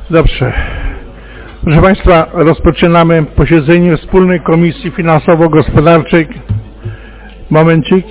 Dobrze. Proszę Państwa, rozpoczynamy posiedzenie Wspólnej Komisji Finansowo-Gospodarczej. Momencik.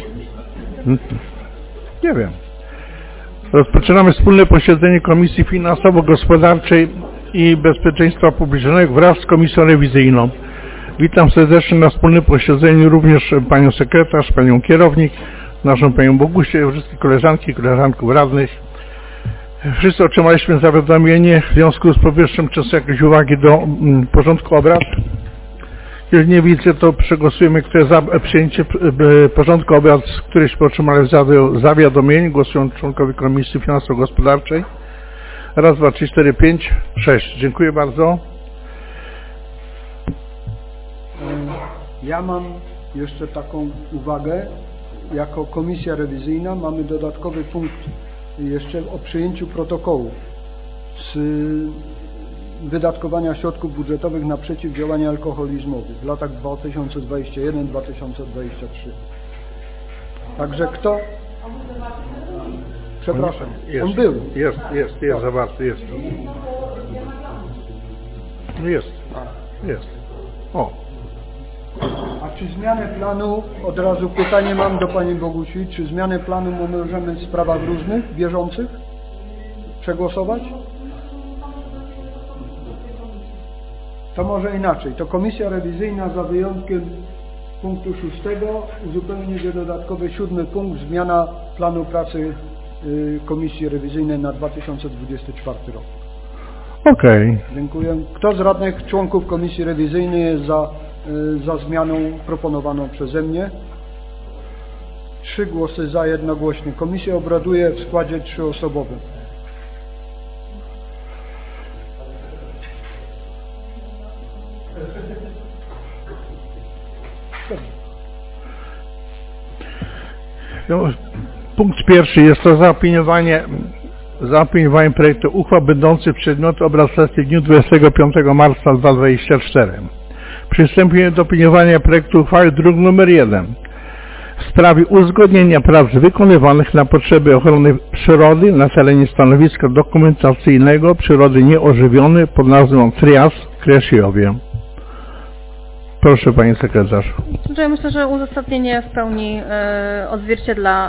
Nie wiem. Rozpoczynamy wspólne posiedzenie Komisji Finansowo-Gospodarczej i Bezpieczeństwa Publicznego wraz z Komisją Rewizyjną. Witam serdecznie na wspólnym posiedzeniu również Panią Sekretarz, Panią Kierownik, naszą Panią Bogusię, wszystkie koleżanki i koleżanków radnych. Wszyscy otrzymaliśmy zawiadomienie w związku z powyższym. Czy są jakieś uwagi do porządku obrad? Jeżeli nie widzę, to przegłosujemy, kto jest za przyjęcie porządku obrad, któryśmy otrzymali zawiadomienie. Głosują członkowie Komisji Finansowo-Gospodarczej. Raz, dwa, trzy, cztery, pięć, sześć. Dziękuję bardzo. Ja mam jeszcze taką uwagę. Jako Komisja Rewizyjna mamy dodatkowy punkt jeszcze o przyjęciu protokołu z wydatkowania środków budżetowych na przeciwdziałanie alkoholizmowi w latach 2021-2023. Także kto? Przepraszam, on był. Jest zawarty, jest. Jest. O. A czy zmianę planu, od razu pytanie mam do Pani Bogusi, czy zmianę planu możemy w sprawach różnych, bieżących przegłosować? To może inaczej. To Komisja Rewizyjna za wyjątkiem punktu 6 uzupełni dodatkowy 7 punkt, zmiana planu pracy Komisji Rewizyjnej na 2024 rok. Okej. Dziękuję. Kto z radnych członków Komisji Rewizyjnej jest za zmianą proponowaną przeze mnie? 3 głosy za, jednogłośnie. Komisja obraduje w składzie 3-osobowym. No, punkt pierwszy jest to zaopiniowanie projektu uchwał będących przedmiotem obrad sesji w dniu 25 marca 2024. Przystępujemy do opiniowania projektu uchwały druk nr 1 w sprawie uzgodnienia prac wykonywanych na potrzeby ochrony przyrody na terenie stanowiska dokumentacyjnego przyrody nieożywionej pod nazwą Trias Kresjowie. Proszę Pani Sekretarz. Ja myślę, że uzasadnienie w pełni odzwierciedla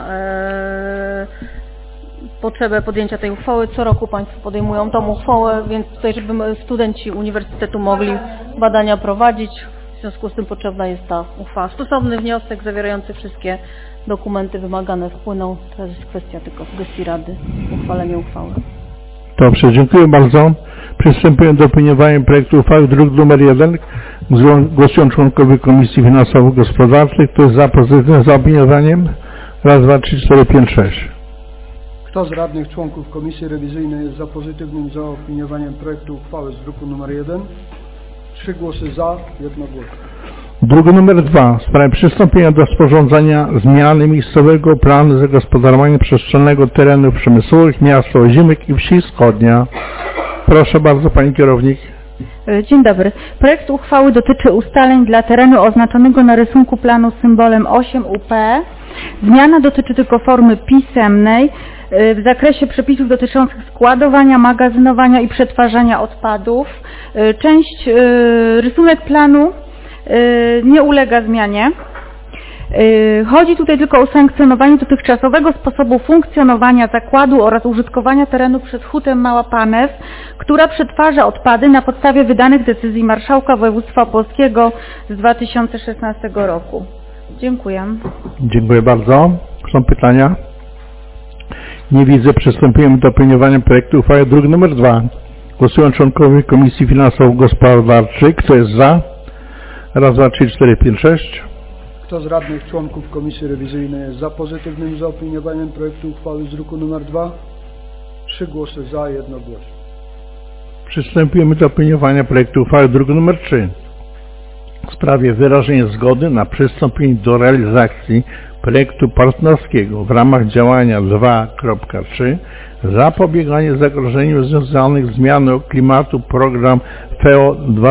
potrzebę podjęcia tej uchwały. Co roku Państwo podejmują tą uchwałę, więc tutaj, żeby studenci Uniwersytetu mogli badania prowadzić, w związku z tym potrzebna jest ta uchwała. Stosowny wniosek zawierający wszystkie dokumenty wymagane wpłynął. Teraz jest kwestia tylko sugestii Rady, uchwalenia uchwały. Dobrze, dziękuję bardzo. Przystępujemy do opiniowania projektu uchwały druk nr 1. Głosują członkowie Komisji Finansowo-Gospodarczej. Kto jest za pozytywnym zaopiniowaniem? Raz, dwa, trzy, cztery, pięć, sześć. Kto z radnych członków Komisji Rewizyjnej jest za pozytywnym zaopiniowaniem projektu uchwały z druku nr 1? 3 głosy za, jednogłośnie. Druk nr 2 w sprawie przystąpienia do sporządzenia zmiany miejscowego planu zagospodarowania przestrzennego terenów przemysłowych miasta Ozimyk i wsi Wschodnia. Proszę bardzo, Pani Kierownik. Dzień dobry. Projekt uchwały dotyczy ustaleń dla terenu oznaczonego na rysunku planu symbolem 8 UP. Zmiana dotyczy tylko formy pisemnej w zakresie przepisów dotyczących składowania, magazynowania i przetwarzania odpadów. Rysunek planu nie ulega zmianie. Chodzi tutaj tylko o sankcjonowanie dotychczasowego sposobu funkcjonowania zakładu oraz użytkowania terenu przez Hutę Mała Panew, która przetwarza odpady na podstawie wydanych decyzji Marszałka Województwa Opolskiego z 2016 roku. Dziękuję. Dziękuję bardzo. Są pytania? Nie widzę. Przystępujemy do opiniowania projektu uchwały druk nr 2. Głosują członkowie Komisji Finansowo-Gospodarczej. Kto jest za? Raz, dwa, trzy, cztery, pięć, sześć. Kto z radnych członków Komisji Rewizyjnej jest za pozytywnym zaopiniowaniem projektu uchwały z druku nr 2? 3 głosy za, jednogłośnie. Przystępujemy do opiniowania projektu uchwały druk nr 3 w sprawie wyrażenia zgody na przystąpienie do realizacji projektu partnerskiego w ramach działania 2.3 Zapobieganie zagrożeniu związanych z zmianą klimatu program FEO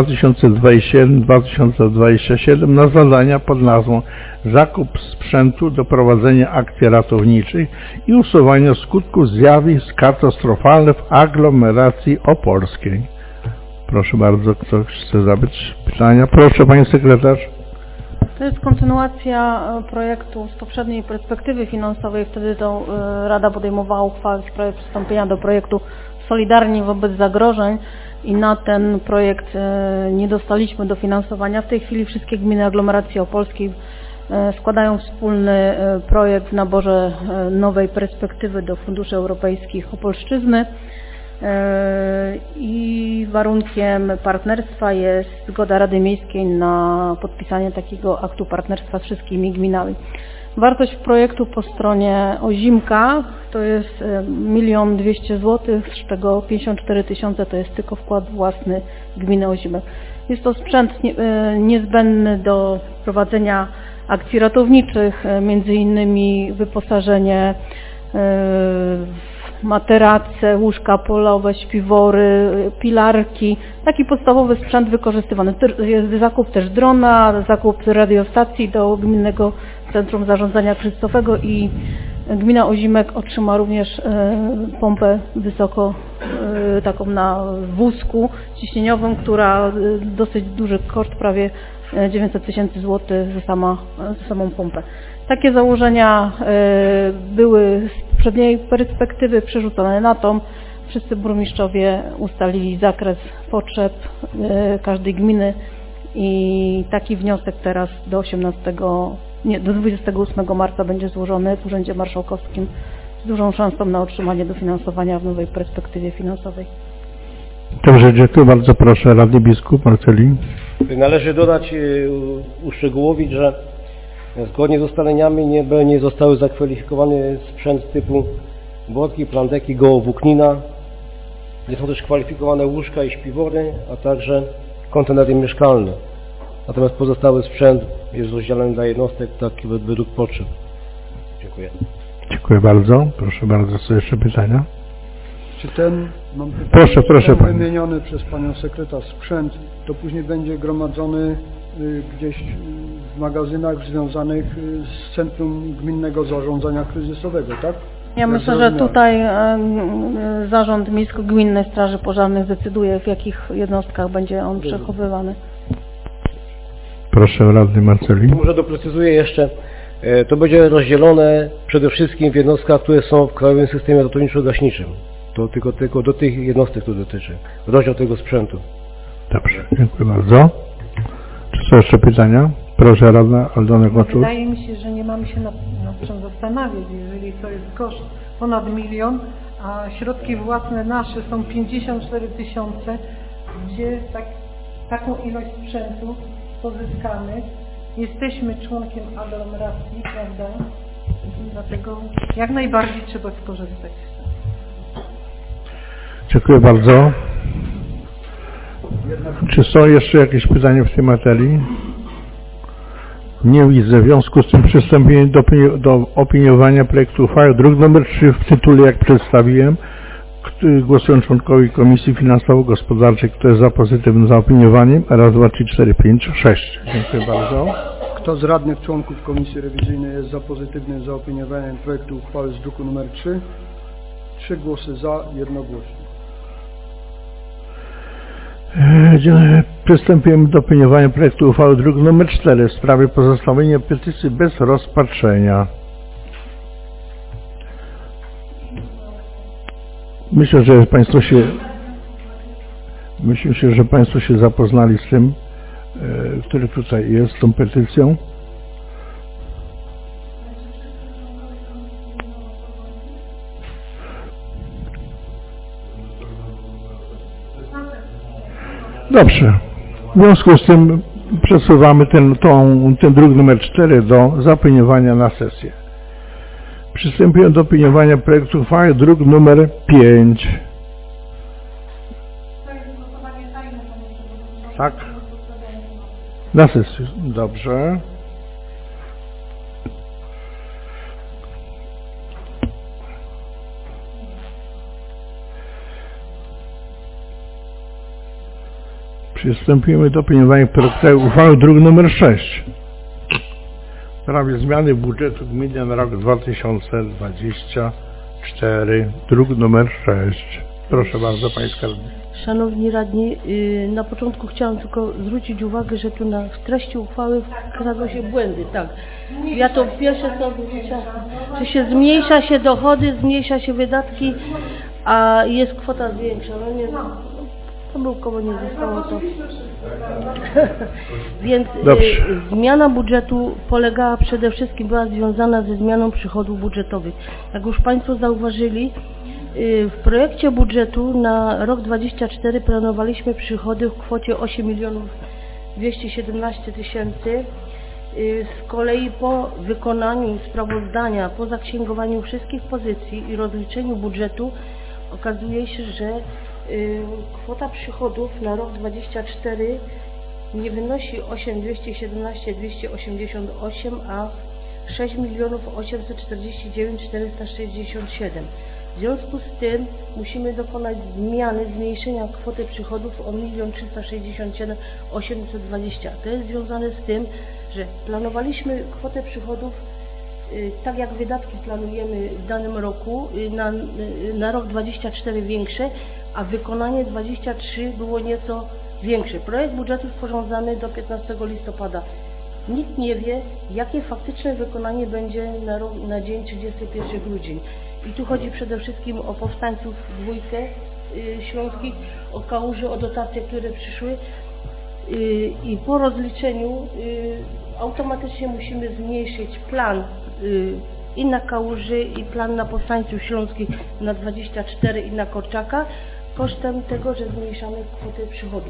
2027-2027 na zadania pod nazwą Zakup sprzętu do prowadzenia akcji ratowniczych i usuwania skutków zjawisk katastrofalnych w aglomeracji opolskiej. Proszę bardzo, ktoś chce zadać pytania? Proszę, Pani Sekretarz. To jest kontynuacja projektu z poprzedniej perspektywy finansowej. Wtedy to Rada podejmowała uchwałę w sprawie przystąpienia do projektu Solidarni wobec zagrożeń i na ten projekt nie dostaliśmy dofinansowania. W tej chwili wszystkie gminy aglomeracji opolskiej składają wspólny projekt w naborze nowej perspektywy do funduszy europejskich Opolszczyzny. I warunkiem partnerstwa jest zgoda Rady Miejskiej na podpisanie takiego aktu partnerstwa z wszystkimi gminami. Wartość projektu po stronie Ozimka to jest 1 200 000 zł, z czego 54 000 to jest tylko wkład własny gminy Ozimek. Jest to sprzęt niezbędny do prowadzenia akcji ratowniczych, między innymi wyposażenie materace, łóżka polowe, śpiwory, pilarki, taki podstawowy sprzęt wykorzystywany. Jest zakup też drona, zakup radiostacji do Gminnego Centrum Zarządzania Kryzysowego i gmina Ozimek otrzyma również pompę wysoko, taką na wózku ciśnieniowym, która dosyć duży koszt, prawie 900 000 zł za samą pompę. Takie założenia były z poprzedniej perspektywy przerzucone na tą. Wszyscy burmistrzowie ustalili zakres potrzeb każdej gminy i taki wniosek teraz do 28 marca będzie złożony w Urzędzie Marszałkowskim z dużą szansą na otrzymanie dofinansowania w nowej perspektywie finansowej. Dobrze, dziękuję bardzo. Proszę, radny biskup Marceli. Należy dodać, uszczegółowić, że zgodnie z ustaleniami nie zostały zakwalifikowane sprzęt typu błotki, plandeki, gołowłóknina. Nie są też kwalifikowane łóżka i śpiwory, a także kontenery mieszkalne. Natomiast pozostały sprzęt jest rozdzielony dla jednostek tak według potrzeb. Dziękuję. Dziękuję bardzo. Proszę bardzo, są jeszcze pytania? Czy ten, mam pytanie, proszę ten wymieniony przez Panią Sekretarz sprzęt, to później będzie gromadzony gdzieś w magazynach związanych z Centrum Gminnego Zarządzania Kryzysowego, tak? Ja myślę, że tutaj Zarząd Miejsko-Gminnej Straży Pożarnej zdecyduje, w jakich jednostkach będzie on przechowywany. Proszę, radny Marceli. Może doprecyzuję jeszcze. To będzie rozdzielone przede wszystkim w jednostkach, które są w Krajowym Systemie Ratowniczo-Gaśniczym. To tylko do tych jednostek to dotyczy. Rozdział tego sprzętu. Dobrze, dziękuję bardzo. Czy są jeszcze pytania? Proszę, radna Aldona Koczuł. Wydaje mi się, że nie mamy się nad czym zastanawiać, jeżeli to jest koszt ponad 1 000 000, a środki własne nasze są 54 000, gdzie taką ilość sprzętu pozyskamy. Jesteśmy członkiem aglomeracji, prawda? Dlatego jak najbardziej trzeba skorzystać. Dziękuję bardzo. Czy są jeszcze jakieś pytania w tej materii? Nie widzę. W związku z tym przystąpienie do opiniowania projektu uchwały. Druk nr 3 w tytule, jak przedstawiłem. Głosują członkowie Komisji Finansowo-Gospodarczej. Kto jest za pozytywnym zaopiniowaniem? Raz, 2, 3, 4, 5, 6. Dziękuję bardzo. Kto z radnych członków Komisji Rewizyjnej jest za pozytywnym zaopiniowaniem projektu uchwały z druku nr 3? 3 głosy za, jednogłośnie. Przystępujemy do opiniowania projektu uchwały druk nr 4 w sprawie pozostawienia petycji bez rozpatrzenia. Myślę, że Państwo się zapoznali z tym, który tutaj jest, z tą petycją. Dobrze. W związku z tym przesuwamy ten druk nr 4 do zaopiniowania na sesję. Przystępuję do opiniowania projektu uchwały druk nr 5. Tak? Na sesję. Dobrze. Przystępujemy do opiniowania projektu uchwały druk nr 6 w sprawie zmiany budżetu gminy na rok 2024, druk nr 6. Proszę bardzo, Panie Skarbnik. Szanowni radni, na początku chciałam tylko zwrócić uwagę, że tu w treści uchwały wkradły się błędy, tak. Ja to pierwsze co zwróciłam, że się zmniejsza się dochody, zmniejsza się wydatki, a jest kwota zwiększona. Nie, pomyłkowo nie zostało to. Więc zmiana budżetu polegała przede wszystkim, była związana ze zmianą przychodów budżetowych. Jak już Państwo zauważyli, w projekcie budżetu na rok 2024 planowaliśmy przychody w kwocie 8 217 000. Z kolei po wykonaniu sprawozdania, po zaksięgowaniu wszystkich pozycji i rozliczeniu budżetu okazuje się, że kwota przychodów na rok 2024 nie wynosi 8 217 288, a 6 849 467. W związku z tym musimy dokonać zmiany, zmniejszenia kwoty przychodów o 1 367 820. To jest związane z tym, że planowaliśmy kwotę przychodów tak jak wydatki planujemy w danym roku, na rok 2024 większe, a wykonanie 2023 było nieco większe. Projekt budżetu sporządzamy do 15 listopada. Nikt nie wie, jakie faktyczne wykonanie będzie na dzień 31 grudzień. I tu chodzi przede wszystkim o powstańców dwójkę śląskich, o kałuże, o dotacje, które przyszły i po rozliczeniu automatycznie musimy zmniejszyć plan i na kałuży, i plan na powstańców śląskich na 24 i na Korczaka, kosztem tego, że zmniejszamy kwotę przychodów.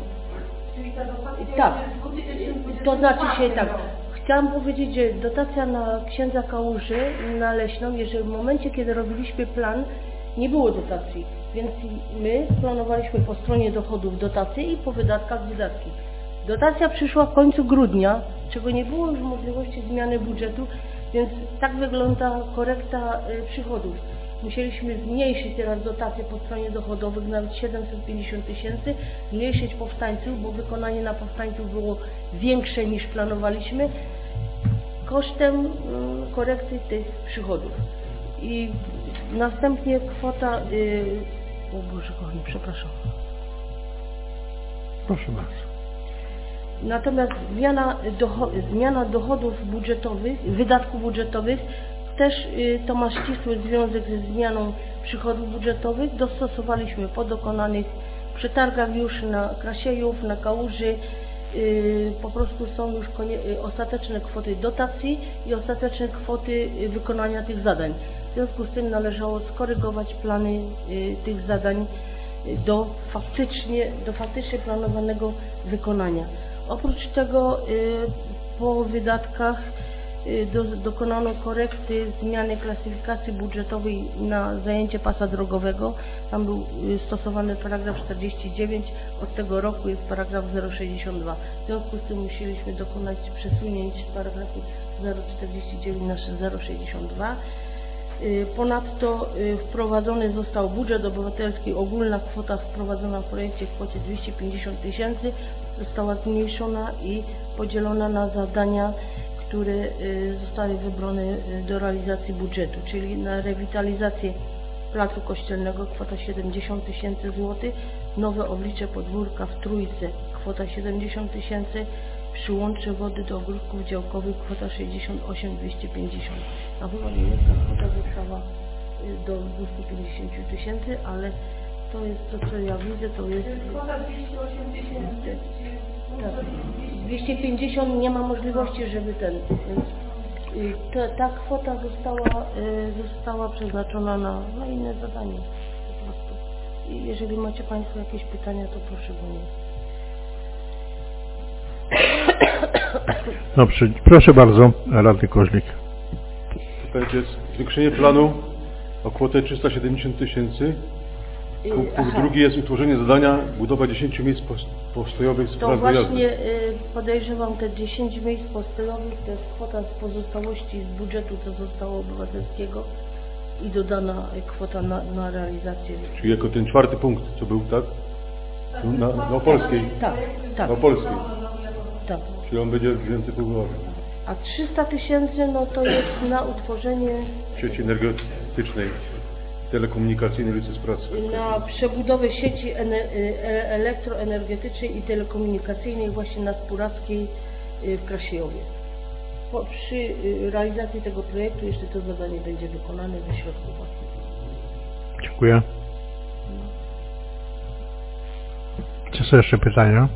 Tak, to znaczy się tak. Chciałam powiedzieć, że dotacja na księdza Kałuży, na Leśną, jeżeli w momencie, kiedy robiliśmy plan, nie było dotacji, więc my planowaliśmy po stronie dochodów dotacje i po wydatkach wydatki. Dotacja przyszła w końcu grudnia, czego nie było już możliwości zmiany budżetu, więc tak wygląda korekta przychodów. Musieliśmy zmniejszyć teraz dotacje po stronie dochodowych, nawet 750 000, zmniejszyć powstańców, bo wykonanie na powstańców było większe niż planowaliśmy, kosztem korekty tych przychodów. I następnie kwota... o Boże kochani, przepraszam. Proszę bardzo. Natomiast zmiana dochodów budżetowych, wydatków budżetowych też to ma ścisły związek ze zmianą przychodów budżetowych. Dostosowaliśmy po dokonanych przetargach już na Krasiejów, na Kałuży. Po prostu są już ostateczne kwoty dotacji i ostateczne kwoty wykonania tych zadań. W związku z tym należało skorygować plany tych zadań do faktycznie planowanego wykonania. Oprócz tego po wydatkach dokonano korekty zmiany klasyfikacji budżetowej na zajęcie pasa drogowego. Tam był stosowany paragraf 49, od tego roku jest paragraf 062. W związku z tym musieliśmy dokonać przesunięć z paragrafu 049 na 062. Ponadto wprowadzony został budżet obywatelski, ogólna kwota wprowadzona w projekcie w kwocie 250 000 została zmniejszona i podzielona na zadania, które zostały wybrane do realizacji budżetu, czyli na rewitalizację placu kościelnego kwota 70 000 zł, nowe oblicze podwórka w Trójce kwota 70 000, przyłącze wody do ogródków działkowych kwota 68 250. A chyba nie jest ta kwota została do 250 000, ale to jest to, co ja widzę, to jest... Kwota 280 000. Tak. 250 nie ma możliwości, żeby więc ta kwota została przeznaczona na inne zadanie po prostu. I jeżeli macie Państwo jakieś pytania, to proszę do mnie. Dobrze, proszę bardzo, radny Koźlik. To jest zwiększenie planu o kwotę 370 000. Punkt drugi jest utworzenie zadania budowa 10 miejsc postojowych z To właśnie podejrzewam te 10 miejsc postojowych, to jest kwota z pozostałości z budżetu, co zostało obywatelskiego i dodana kwota na realizację. Czyli jako ten czwarty punkt, co był, tak? Na Opolskiej. Tak, tak. Na Opolskiej. Tak. Czyli on będzie więcej pływowy. A 300 000 no to jest na utworzenie, Sieci energetycznej, telekomunikacyjnej ulicy Pracy. na przebudowę sieci elektroenergetycznej i telekomunikacyjnej właśnie na Spurackiej w Krasiejowie. Przy realizacji tego projektu jeszcze to zadanie będzie wykonane ze środków własnych. Dziękuję. Czy są jeszcze pytania?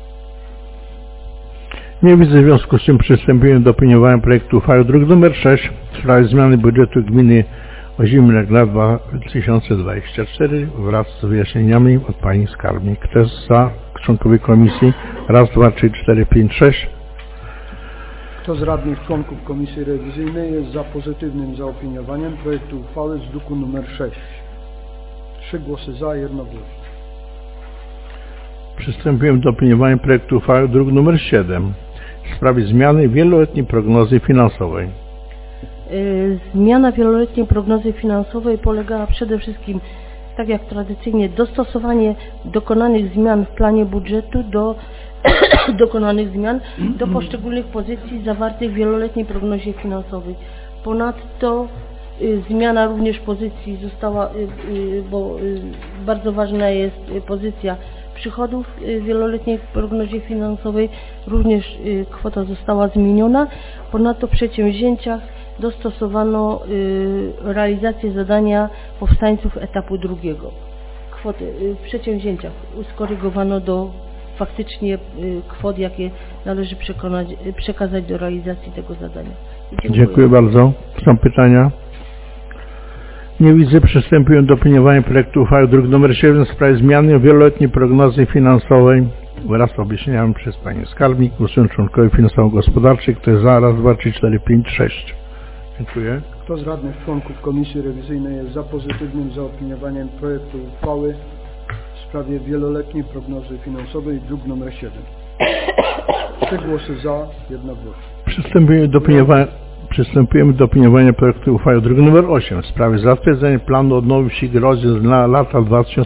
Nie widzę, w związku z tym przystępuję do opiniowania projektu uchwały druk nr 6 w sprawie zmiany budżetu gminy Ozimnek na 2024 wraz z wyjaśnieniami od pani skarbnik. Kto jest za? Członkowie komisji? Raz, dwa, trzy, cztery, pięć, 6. Kto z radnych członków Komisji Rewizyjnej jest za pozytywnym zaopiniowaniem projektu uchwały z druku nr 6? 3 głosy za, jednogłośnie. Przystępujemy do opiniowania projektu uchwały druk nr 7 w sprawie zmiany wieloletniej prognozy finansowej. Zmiana wieloletniej prognozy finansowej polegała przede wszystkim, tak jak tradycyjnie, dostosowanie dokonanych zmian w planie budżetu do dokonanych zmian do poszczególnych pozycji zawartych w wieloletniej prognozie finansowej. Ponadto zmiana również pozycji została, bo bardzo ważna jest pozycja przychodów w wieloletniej prognozie finansowej, również kwota została zmieniona. Ponadto w przedsięwzięciach dostosowano realizację zadania powstańców etapu drugiego. Kwoty w przedsięwzięciach skorygowano do faktycznie kwot, jakie należy przekazać do realizacji tego zadania. Dziękuję bardzo. Są pytania? Nie widzę. Przystępuję do opiniowania projektu uchwały druk nr 7 w sprawie zmiany wieloletniej prognozy finansowej wraz z objaśnieniami przez panią skarbnik. Głosują członkowie finansowo-gospodarczej. Kto jest za? Raz, dwa, trzy, cztery, pięć, 6. Dziękuję. Kto z radnych członków Komisji Rewizyjnej jest za pozytywnym zaopiniowaniem projektu uchwały w sprawie wieloletniej prognozy finansowej druk nr 7? 3 głosy za, jednogłośnie. Przystępujemy do opiniowania projektu uchwały druk nr 8 w sprawie zatwierdzenia planu odnowy wsi Grodziec na lata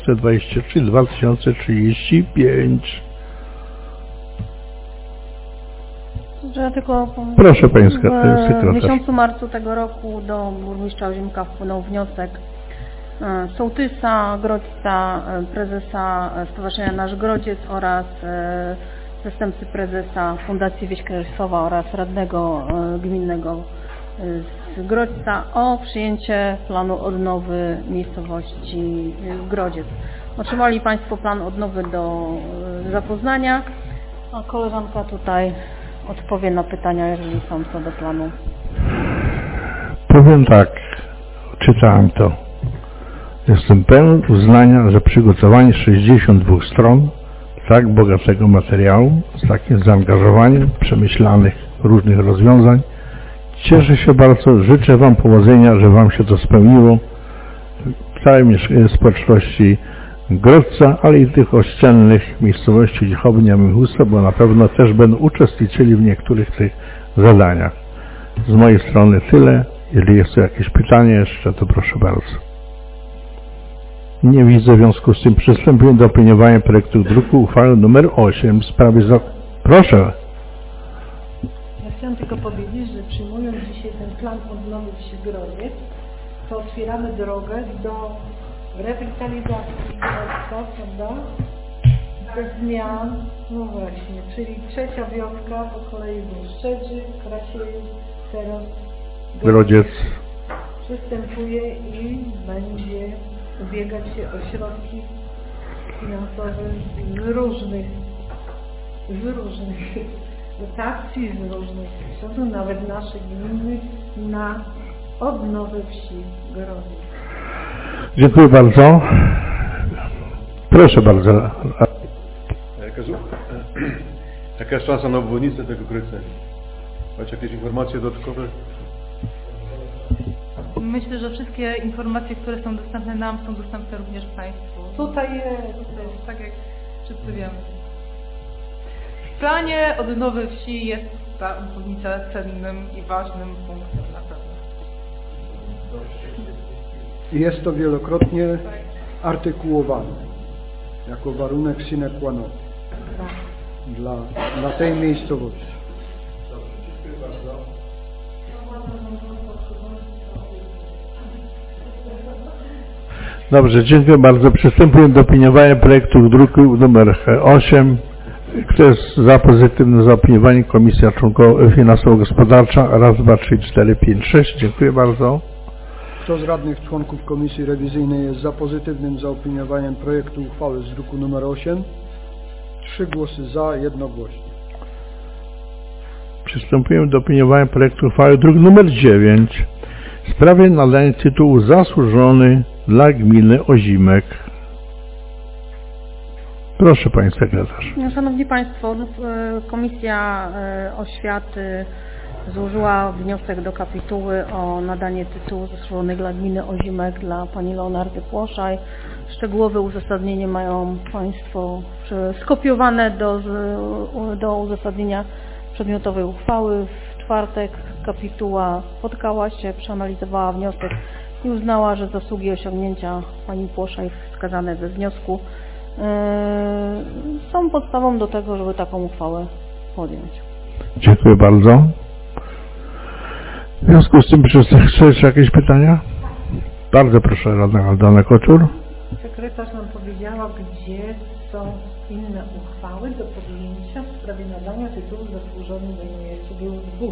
2023-2035. Że tylko Proszę Pani sekretarz. W miesiącu marcu tego roku do burmistrza Ozimka wpłynął wniosek sołtysa Grodźca, prezesa Stowarzyszenia Nasz Grodziec oraz zastępcy prezesa Fundacji Wieś Krasowa oraz radnego gminnego z Grodźca o przyjęcie planu odnowy miejscowości Grodziec. Otrzymali Państwo plan odnowy do zapoznania, a koleżanka tutaj odpowie na pytania, jeżeli są co do planu. Powiem tak, czytałem to. Jestem pełen uznania, że przygotowanie 62 stron tak bogatego materiału, z takim zaangażowaniem przemyślanych różnych rozwiązań. Cieszę się bardzo, życzę Wam powodzenia, że Wam się to spełniło w całej społeczności Grodźca, ale i tych ościennych miejscowości Dziechownia, Mychusa, bo na pewno też będą uczestniczyli w niektórych tych zadaniach. Z mojej strony tyle. Jeżeli jest tu jakieś pytanie jeszcze, to proszę bardzo. Nie widzę, w związku z tym przystępuję do opiniowania projektu druku uchwały nr 8 w sprawie Proszę. Ja chciałam tylko powiedzieć, że przyjmując dzisiaj ten plan odnowy wsi Grodziec, to otwieramy drogę do rewitalizacji Grodźca, prawda? Ze zmian, no właśnie, czyli trzecia wioska, po kolei był Szczedrzy, Krasiejów, teraz Grodziec przystępuje i będzie ubiegać się o środki finansowe z różnych dotacji, z różnych środków, nawet naszych gminnych, na odnowę wsi Grodziec. Dziękuję bardzo. Proszę bardzo. Jaka jest szansa na obwodnicę tego Grodźca? Macie jakieś informacje dodatkowe? Myślę, że wszystkie informacje, które są dostępne nam, są dostępne również Państwu. Tutaj jest tak jak wszyscy wiemy. W planie odnowy wsi jest ta obwodnica cennym i ważnym punktem na pewno. I jest to wielokrotnie artykułowane. jako warunek sine qua non dla tej miejscowości. Dziękuję bardzo. Dobrze, dziękuję bardzo. Przystępujemy do opiniowania projektu druku nr 8. Kto jest za pozytywnym zaopiniowaniem? Komisja Finansowo-Gospodarcza. Raz, dwa, trzy, cztery, pięć, sześć. Dziękuję bardzo. Kto z radnych członków Komisji Rewizyjnej jest za pozytywnym zaopiniowaniem projektu uchwały z druku nr 8? 3 głosy za, jednogłośnie. Przystępujemy do opiniowania projektu uchwały druk nr 9 w sprawie nadania tytułu zasłużony dla gminy Ozimek. Proszę Pani Sekretarz. Szanowni Państwo, Komisja Oświaty złożyła wniosek do kapituły o nadanie tytułu zasłużony dla gminy Ozimek dla Pani Leonardy Płoszaj. Szczegółowe uzasadnienie mają Państwo skopiowane do uzasadnienia przedmiotowej uchwały. W czwartek kapituła spotkała się, przeanalizowała wniosek i uznała, że zasługi i osiągnięcia Pani Płoszaj wskazane we wniosku są podstawą do tego, żeby taką uchwałę podjąć. Dziękuję bardzo. W związku z tym, czy jeszcze jakieś pytania? Bardzo proszę, radna Aldona Koczur. Sekretarz nam powiedziała, gdzie są inne uchwały do podjęcia w sprawie nadania tytułu zasłużony do imienia dwóch.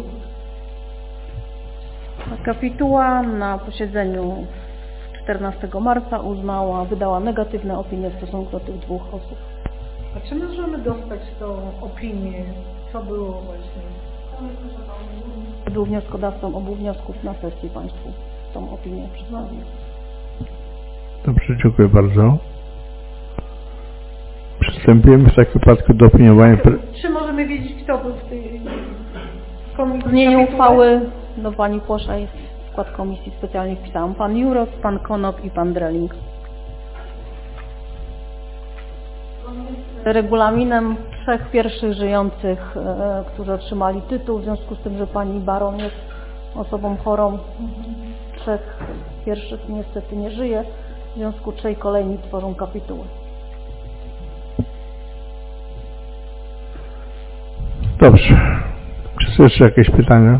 Kapituła na posiedzeniu 14 marca wydała negatywne opinie w stosunku do tych dwóch osób. A czy możemy dostać tą opinię, co było właśnie? Był wnioskodawcą obu wniosków na sesji Państwu tą opinię przedstawił. Dobrze, dziękuję bardzo. Przystępujemy w takim wypadku do opiniowania... Czy możemy wiedzieć, kto był w tej komisji? Zmienienie uchwały do Pani Płoszaj w skład komisji specjalnie wpisałam Pan Juroc, Pan Konop i Pan Dreling. Regulaminem 3 pierwszych żyjących, którzy otrzymali tytuł, w związku z tym, że Pani Baron jest osobą chorą, 3 pierwszych niestety nie żyje, w związku 3 kolejni tworzą kapitułę. Dobrze. Czy są jeszcze jakieś pytania?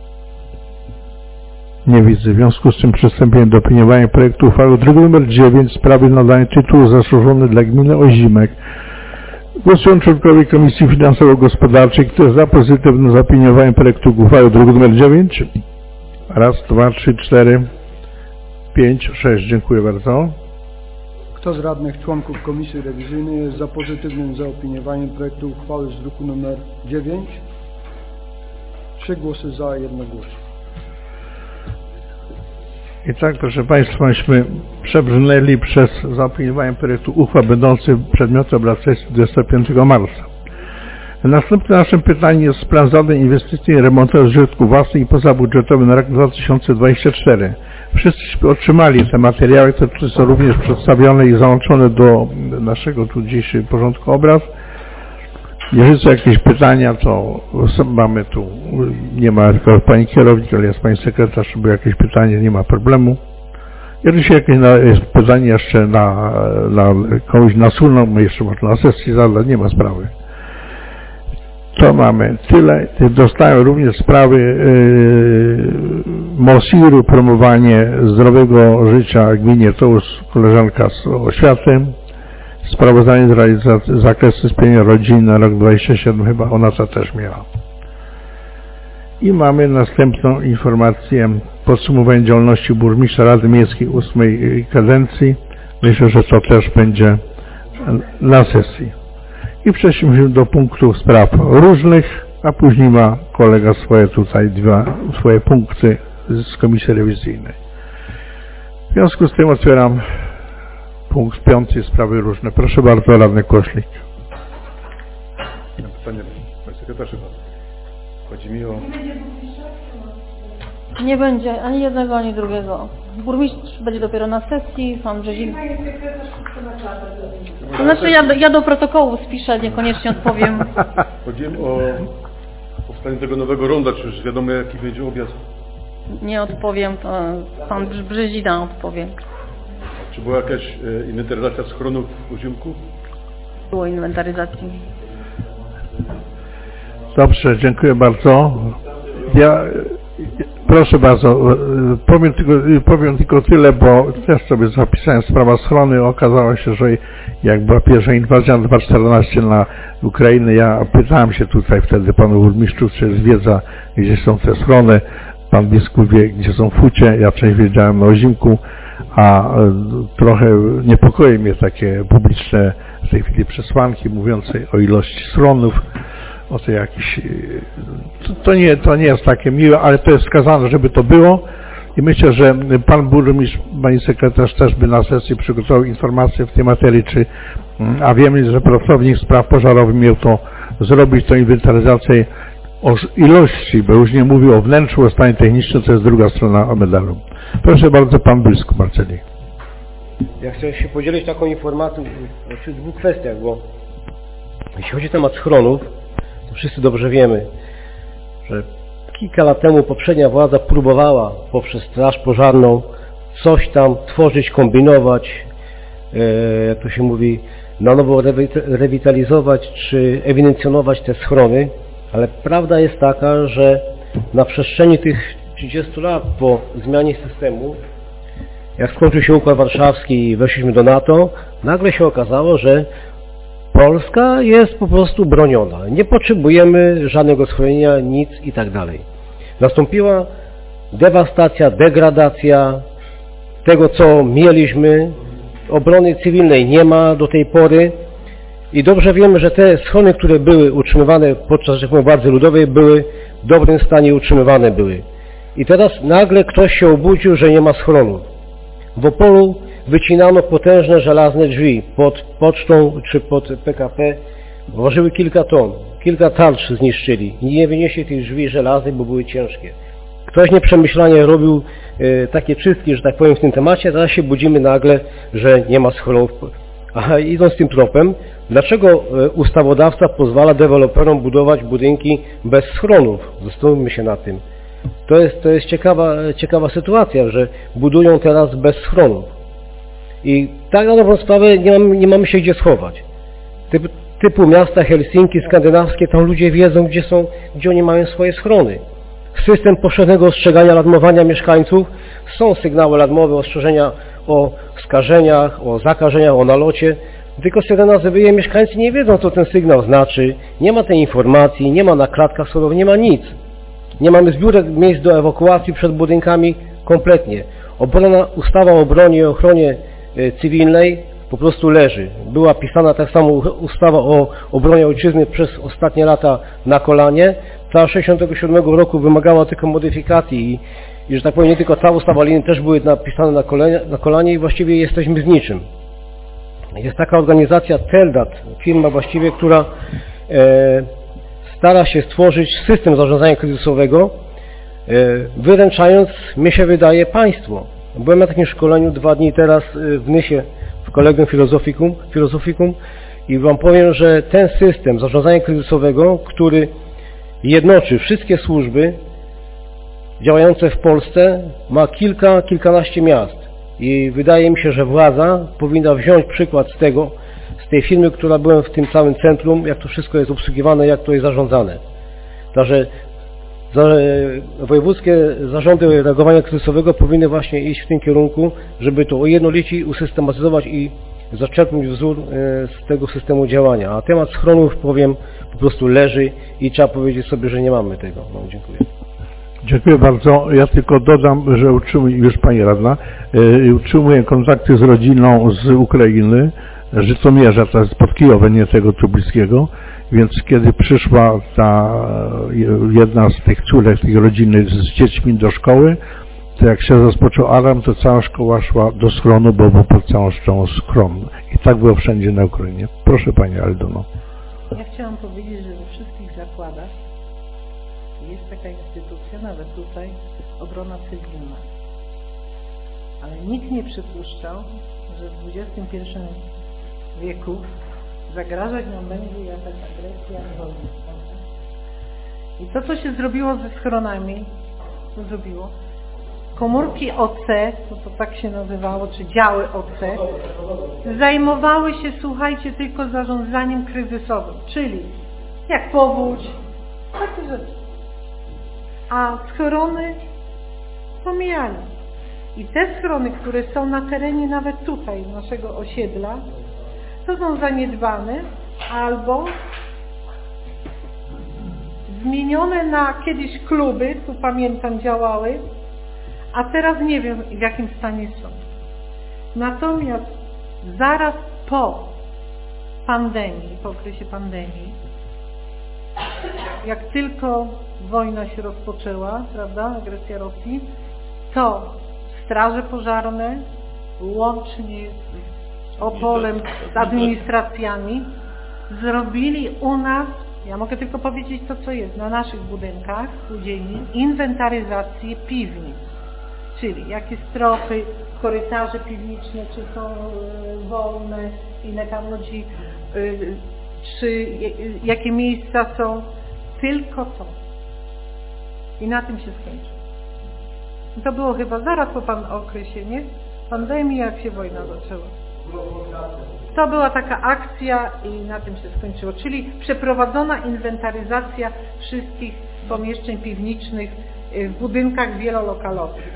Nie widzę. W związku z czym przystępujemy do opiniowania projektu uchwały druk nr 9 w sprawie nadania tytułu zasłużony dla gminy Ozimek. Głosują członkowie Komisji Finansowo-Gospodarczej. Kto jest za pozytywnym zaopiniowaniem projektu uchwały druk nr 9? Raz, dwa, trzy, cztery, pięć, sześć. Dziękuję bardzo. Kto z radnych członków Komisji Rewizyjnej jest za pozytywnym zaopiniowaniem projektu uchwały z druku nr 9? 3 głosy za, jednogłośnie. I tak, proszę Państwa, myśmy przebrnęli przez zaopiniowanie projektu uchwał będący przedmiotem obrad sesji 25 marca. Następne naszym pytaniem jest plan zadań inwestycyjnych remontowych z użytków własnych i pozabudżetowych na rok 2024. Wszyscy otrzymali te materiały, które są również przedstawione i załączone do naszego tu dzisiejszego porządku obrad. Jeżeli są jakieś pytania, to mamy tu, nie ma tylko Pani kierownik, ale jest Pani sekretarz, by jakieś pytanie, nie ma problemu. Jeżeli się jakieś jest pytanie jeszcze na komuś nasunął, my jeszcze można na sesji zadać, nie ma sprawy. To mamy tyle. Dostałem również sprawy MOSIR-u, promowanie zdrowego życia w gminie, to już koleżanka z oświaty. Sprawozdanie z realizacji zakresu spełnienia rodziny na rok 27, chyba ona to też miała. I mamy następną informację, podsumowanie działalności burmistrza Rady Miejskiej 8 kadencji. Myślę, że to też będzie na sesji. I przejdźmy do punktów spraw różnych, a później ma kolega swoje punkty z Komisji Rewizyjnej. W związku z tym otwieram punkt 5, sprawy różne. Proszę bardzo, radny Koślik. Pytanie, Panie Sekretarzu, chodzi mi o... Nie będzie ani jednego, ani drugiego. Burmistrz będzie dopiero na sesji, Pan Brzezin. To znaczy ja do protokołu spiszę, niekoniecznie odpowiem. Chodzi o powstanie tego nowego ronda, czy już wiadomo jaki będzie objazd? Nie odpowiem, to Pan Brzezina odpowie. Czy była jakaś inwentaryzacja schronów w Oziomku? było inwentaryzacji. Dobrze, dziękuję bardzo. Ja proszę bardzo, powiem tylko tyle, bo też sobie zapisałem sprawa schrony. Okazało się, że jak była pierwsza inwazja 2014 na Ukrainę, ja pytałem się tutaj wtedy panu burmistrzu, czy jest wiedza, gdzie są te schrony. Pan biskup wie, gdzie są Fucie, ja część wiedziałem na Ozimku, a trochę niepokoi mnie takie publiczne w tej chwili przesłanki mówiące o ilości schronów, o to jakiś, to nie jest takie miłe, ale to jest wskazane, żeby to było i myślę, że pan burmistrz, pani sekretarz też by na sesji przygotował informacje w tej materii, a wiemy, że pracownik spraw pożarowych miał to zrobić, tą inwentaryzację o ilości, bo już nie mówię o wnętrzu, o stanie technicznym, to jest druga strona medalu. Proszę bardzo, pan biskup Marceli. Ja chcę się podzielić taką informacją w dwóch kwestiach, bo jeśli chodzi o temat schronów, to wszyscy dobrze wiemy, że kilka lat temu poprzednia władza próbowała poprzez straż pożarną coś tam tworzyć, kombinować, jak to się mówi, na nowo rewitalizować czy ewidencjonować te schrony, ale prawda jest taka, że na przestrzeni tych 30 lat po zmianie systemu, jak skończył się Układ Warszawski i weszliśmy do NATO, nagle się okazało, że Polska jest po prostu broniona. Nie potrzebujemy żadnego schronienia, nic i tak dalej. Nastąpiła dewastacja, degradacja tego, co mieliśmy. Obrony cywilnej nie ma do tej pory i dobrze wiemy, że te schrony, które były utrzymywane podczas władzy ludowej, były w dobrym stanie utrzymywane były. I teraz nagle ktoś się obudził, że nie ma schronu. W Opolu wycinano potężne żelazne drzwi pod pocztą czy pod PKP, ważyły kilka ton, kilka tarcz zniszczyli i nie wynieśli tych drzwi żelaznych, bo były ciężkie. Ktoś nieprzemyślanie robił takie czystki, że tak powiem, w tym temacie, teraz się budzimy nagle, że nie ma schronów. A idąc tym tropem, dlaczego ustawodawca pozwala deweloperom budować budynki bez schronów? Zastanówmy się nad tym. To jest ciekawa sytuacja, że budują teraz bez schronów. I tak na dobrą sprawę nie mamy się gdzie schować. Typu miasta Helsinki, skandynawskie, tam ludzie wiedzą, gdzie oni mają swoje schrony. System powszechnego ostrzegania, alarmowania mieszkańców, są sygnały alarmowe, ostrzeżenia o skażeniach, o zakażeniach, o nalocie, tylko syrena zawieje, mieszkańcy nie wiedzą, co ten sygnał znaczy, nie ma tej informacji, nie ma na klatkach schodowych, nie ma nic. Nie mamy zbiórek miejsc do ewakuacji przed budynkami kompletnie. Ustawa o obronie i ochronie cywilnej po prostu leży. Była pisana tak samo ustawa o obronie ojczyzny przez ostatnie lata na kolanie. Ta 1967 roku wymagała tylko modyfikacji i że tak powiem, nie tylko ta ustawa, ale też były napisane na kolanie i właściwie jesteśmy z niczym. Jest taka organizacja TELDAT, firma właściwie, która stara się stworzyć system zarządzania kryzysowego, wyręczając, mi się wydaje, państwo. Byłem na takim szkoleniu 2 dni teraz w Nysie, w Collegium Philosophicum i wam powiem, że ten system zarządzania kryzysowego, który jednoczy wszystkie służby działające w Polsce, ma kilkanaście miast i wydaje mi się, że władza powinna wziąć przykład z tej firmy, która była w tym całym centrum, jak to wszystko jest obsługiwane, jak to jest zarządzane. Także wojewódzkie zarządy reagowania kryzysowego powinny właśnie iść w tym kierunku, żeby to ujednolicić, usystematyzować i zaczerpnąć wzór z tego systemu działania. A temat schronów, powiem, po prostu leży i trzeba powiedzieć sobie, że nie mamy tego. No, dziękuję. Dziękuję bardzo. Ja tylko dodam, że już Pani Radna, utrzymuję kontakty z rodziną z Ukrainy, Żytomierza, to jest pod Kijowem, nie tego Trublickiego, więc kiedy przyszła ta jedna z tych córek tej rodziny z dziećmi do szkoły, to jak się rozpoczął alarm, to cała szkoła szła do schronu, bo był pod całą szkołą schron. I tak było wszędzie na Ukrainie. Proszę Pani Aldono. Ja chciałam powiedzieć, że we wszystkich zakładach jest taka instytucja, nawet tutaj, obrona cywilna. Ale nikt nie przypuszczał, że w XXI wieku zagrażać nam będzie jakaś agresja i wojna. I to, co się zrobiło ze schronami, co zrobiło? komórki OC, to tak się nazywało, czy działy OC, zajmowały się, słuchajcie, tylko zarządzaniem kryzysowym, czyli jak powódź, takie rzeczy. A schrony pomijali. I te schrony, które są na terenie nawet tutaj, naszego osiedla, to są zaniedbane albo zmienione na kiedyś kluby, tu pamiętam działały, a teraz nie wiem w jakim stanie są. Natomiast zaraz po pandemii, po okresie pandemii, jak tylko wojna się rozpoczęła, prawda, agresja Rosji, to straże pożarne łącznie z Opolem, z administracjami zrobili u nas, ja mogę tylko powiedzieć to, co jest na naszych budynkach spółdzielni, inwentaryzację piwnic, czyli jakie strofy, korytarze piwniczne, czy są wolne, ile tam ludzi, czy jakie miejsca są, tylko to. I na tym się skończy. To było chyba zaraz po okresie, nie? Pandemii, jak się wojna zaczęła. To była taka akcja i na tym się skończyło. Czyli przeprowadzona inwentaryzacja wszystkich pomieszczeń piwniczych w budynkach wielolokalowych.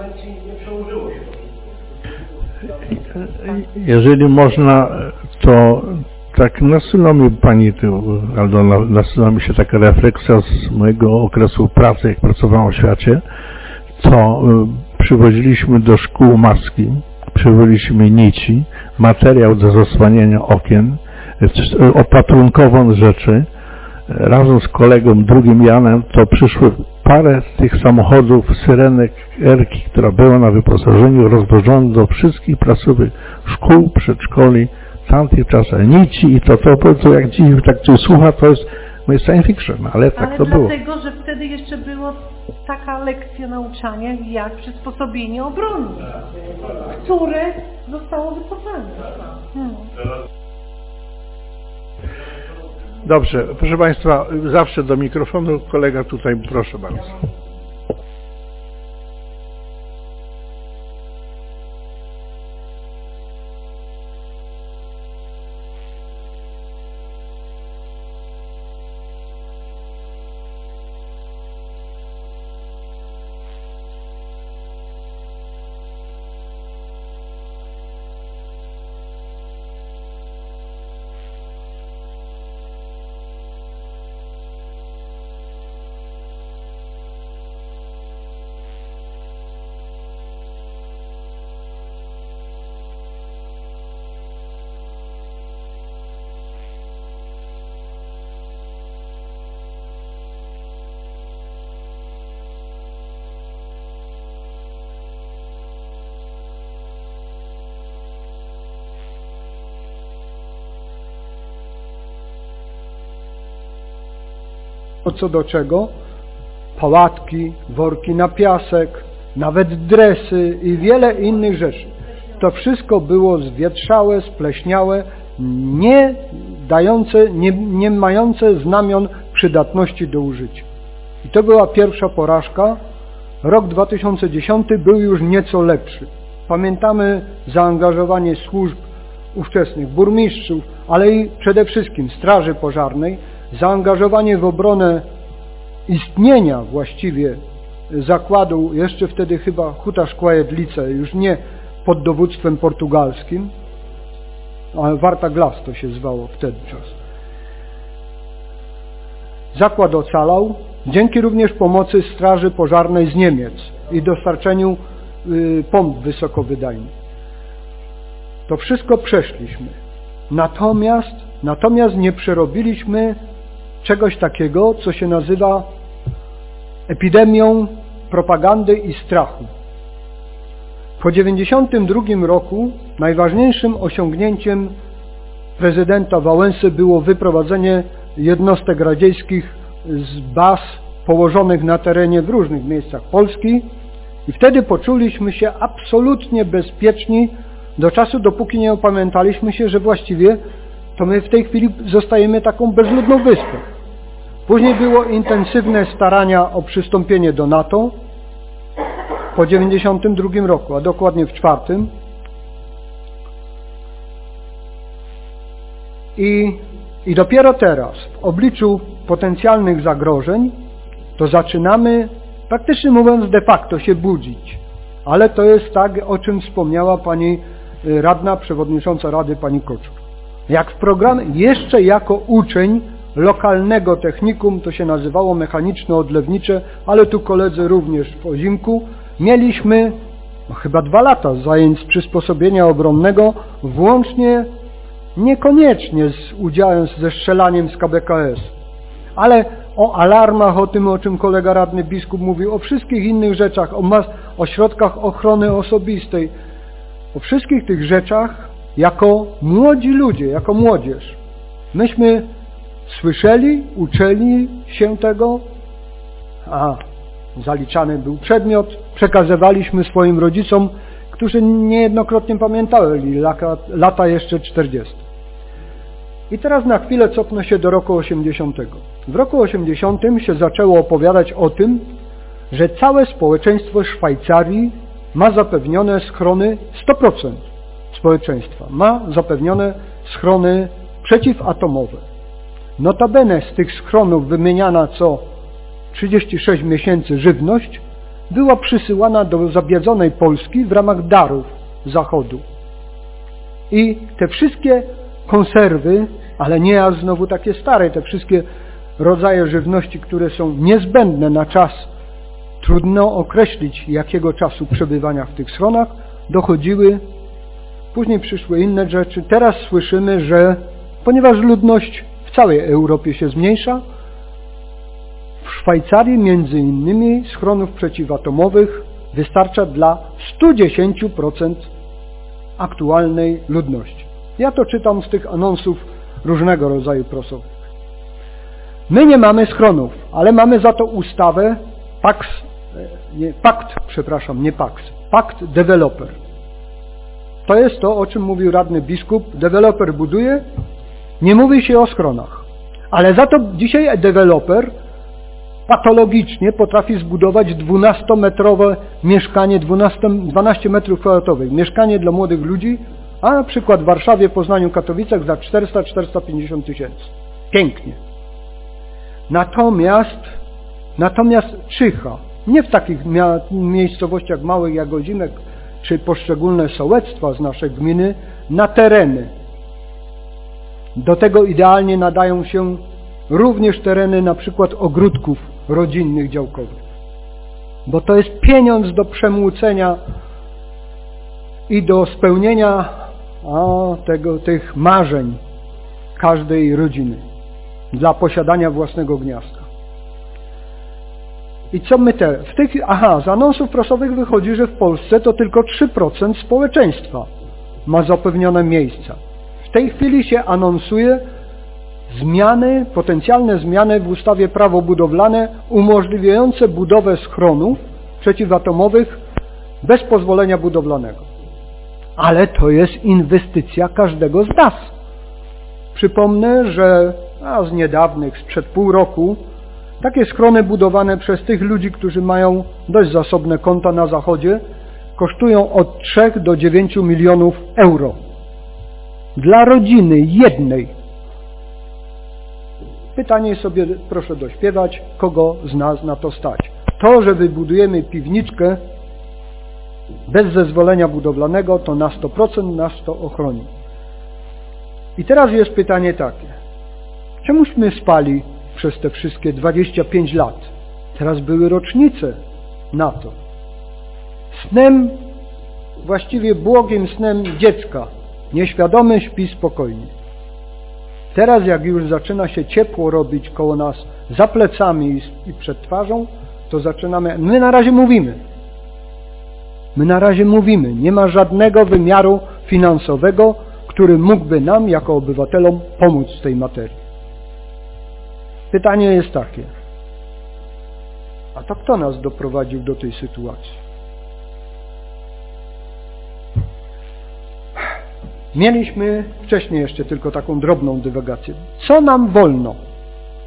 Jeżeli można, to tak nasuwa mi Pani, Aldona, nasuwa mi się taka refleksja z mojego okresu pracy, jak pracowałem w oświacie, to przywoziliśmy do szkół maski, przywoziliśmy nici, materiał do zasłaniania okien, opatrunkową rzeczy. Razem z kolegą drugim Janem to przyszły parę z tych samochodów, syrenek Erki, która była na wyposażeniu, rozwożono do wszystkich placówek szkół, przedszkoli w tamtych czasach. Nici i to jak dziś tak tu słucha, to jest science fiction, ale tak to było. Ale dlatego, że wtedy jeszcze było taka lekcja nauczania jak przysposobienie obronne, które zostało wycofane. Dobrze, proszę Państwa, zawsze do mikrofonu, kolega tutaj, proszę bardzo. Co do czego? Pałatki, worki na piasek, nawet dresy i wiele innych rzeczy. To wszystko było zwietrzałe, spleśniałe, nie mające znamion przydatności do użycia. I to była pierwsza porażka. Rok 2010 był już nieco lepszy. Pamiętamy zaangażowanie służb ówczesnych, burmistrzów, ale i przede wszystkim Straży Pożarnej, zaangażowanie w obronę istnienia właściwie zakładu, jeszcze wtedy chyba Huta Szkła Jedlice, już nie pod dowództwem portugalskim, ale Warta Glas to się zwało wtedy czas. Zakład ocalał dzięki również pomocy Straży Pożarnej z Niemiec i dostarczeniu pomp wysokowydajnych. To wszystko przeszliśmy. Natomiast nie przerobiliśmy czegoś takiego, co się nazywa epidemią propagandy i strachu. Po 1992 roku najważniejszym osiągnięciem prezydenta Wałęsy było wyprowadzenie jednostek radzieckich z baz położonych na terenie w różnych miejscach Polski i wtedy poczuliśmy się absolutnie bezpieczni do czasu, dopóki nie opamiętaliśmy się, że właściwie to my w tej chwili zostajemy taką bezludną wyspą. Później było intensywne starania o przystąpienie do NATO po 92 roku, a dokładnie w 4. I dopiero teraz, w obliczu potencjalnych zagrożeń, to zaczynamy, praktycznie mówiąc, de facto się budzić. Ale to jest tak, o czym wspomniała pani radna, przewodnicząca Rady, pani Koczur. Jak w programie, jeszcze jako uczeń lokalnego technikum, to się nazywało mechaniczno-odlewnicze, ale tu koledzy również w Ozimku, mieliśmy chyba 2 lata zajęć z przysposobienia obronnego, włącznie niekoniecznie z udziałem, ze strzelaniem z KBKS, ale o alarmach, o tym, o czym kolega radny biskup mówił, o wszystkich innych rzeczach, o środkach ochrony osobistej, o wszystkich tych rzeczach jako młodzi ludzie, jako młodzież. Myśmy słyszeli, uczyli się tego, a zaliczany był przedmiot, przekazywaliśmy swoim rodzicom, którzy niejednokrotnie pamiętali lata jeszcze 40. I teraz na chwilę cofnę się do roku 80. W roku 80 się zaczęło opowiadać o tym, że całe społeczeństwo Szwajcarii ma zapewnione schrony, 100% społeczeństwa ma zapewnione schrony przeciwatomowe. Notabene z tych schronów wymieniana co 36 miesięcy żywność była przysyłana do zabiedzonej Polski w ramach darów Zachodu. I te wszystkie konserwy, ale nie aż znowu takie stare, te wszystkie rodzaje żywności, które są niezbędne na czas, trudno określić jakiego czasu przebywania w tych schronach, dochodziły, później przyszły inne rzeczy. Teraz słyszymy, że ponieważ ludność w całej Europie się zmniejsza, w Szwajcarii między innymi schronów przeciwatomowych wystarcza dla 110% aktualnej ludności. Ja to czytam z tych anonsów różnego rodzaju prasowych. My nie mamy schronów, ale mamy za to ustawę Pakt Developer. To jest to, o czym mówił radny biskup. Deweloper buduje, nie mówi się o schronach. Ale za to dzisiaj deweloper patologicznie potrafi zbudować 12-metrowe mieszkanie, 12 metrów kwadratowych, mieszkanie dla młodych ludzi, a na przykład w Warszawie, Poznaniu, Katowicach za 400-450 tysięcy. Pięknie. Natomiast czyha, nie w takich miejscowościach małych jak Ozimek, czy poszczególne sołectwa z naszej gminy, na tereny. Do tego idealnie nadają się również tereny na przykład ogródków rodzinnych, działkowych. Bo to jest pieniądz do przemłócenia i do spełnienia tych marzeń każdej rodziny dla posiadania własnego gniazda. I co my z anonsów prasowych wychodzi, że w Polsce to tylko 3% społeczeństwa ma zapewnione miejsca. W tej chwili się anonsuje potencjalne zmiany w ustawie Prawo budowlane umożliwiające budowę schronów przeciwatomowych bez pozwolenia budowlanego. Ale to jest inwestycja każdego z nas. Przypomnę, że z niedawnych, sprzed pół roku, takie schrony budowane przez tych ludzi, którzy mają dość zasobne konta na Zachodzie, kosztują od 3 do 9 milionów euro. Dla rodziny jednej. Pytanie sobie proszę dośpiewać, kogo z nas na to stać. To, że wybudujemy piwniczkę bez zezwolenia budowlanego, to na 100% nas to ochroni. I teraz jest pytanie takie. Czemuśmy spali przez te wszystkie 25 lat? Teraz były rocznice na to. Snem, właściwie błogim snem dziecka. Nieświadomy śpi spokojnie. Teraz jak już zaczyna się ciepło robić koło nas za plecami i przed twarzą, to zaczynamy... My na razie mówimy. Nie ma żadnego wymiaru finansowego, który mógłby nam, jako obywatelom, pomóc w tej materii. Pytanie jest takie. A to kto nas doprowadził do tej sytuacji? Mieliśmy wcześniej jeszcze tylko taką drobną dywagację. Co nam wolno?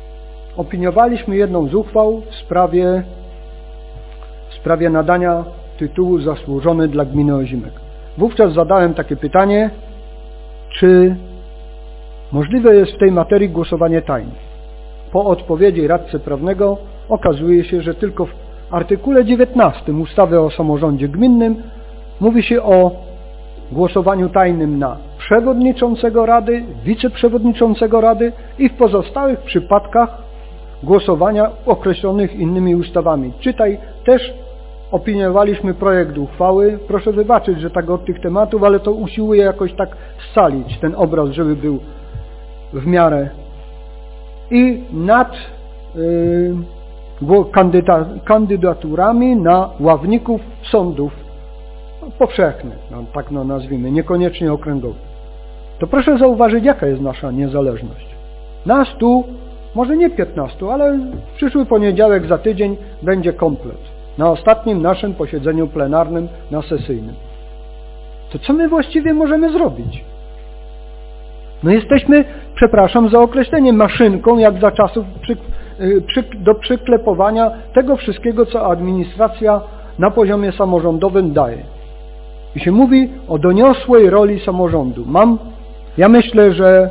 Opiniowaliśmy jedną z uchwał w sprawie nadania tytułu zasłużony dla gminy Ozimek. Wówczas zadałem takie pytanie, czy możliwe jest w tej materii głosowanie tajne. Po odpowiedzi radcy prawnego okazuje się, że tylko w artykule 19 ustawy o samorządzie gminnym mówi się o głosowaniu tajnym na przewodniczącego rady, wiceprzewodniczącego rady i w pozostałych przypadkach głosowania określonych innymi ustawami. Czytaj, też opiniowaliśmy projekt uchwały. Proszę wybaczyć, że tak od tych tematów, ale to usiłuję jakoś tak scalić ten obraz, żeby był w miarę. I nad kandydaturami na ławników sądów powszechnych, tak nazwijmy, niekoniecznie okręgowych. To proszę zauważyć, jaka jest nasza niezależność. Nas tu, może nie 15, ale w przyszły poniedziałek za tydzień będzie komplet. Na ostatnim naszym posiedzeniu plenarnym, na sesyjnym. To co my właściwie możemy zrobić? No jesteśmy, przepraszam za określenie, maszynką, jak za czasów do przyklepowania tego wszystkiego, co administracja na poziomie samorządowym daje. I się mówi o doniosłej roli samorządu. Ja myślę, że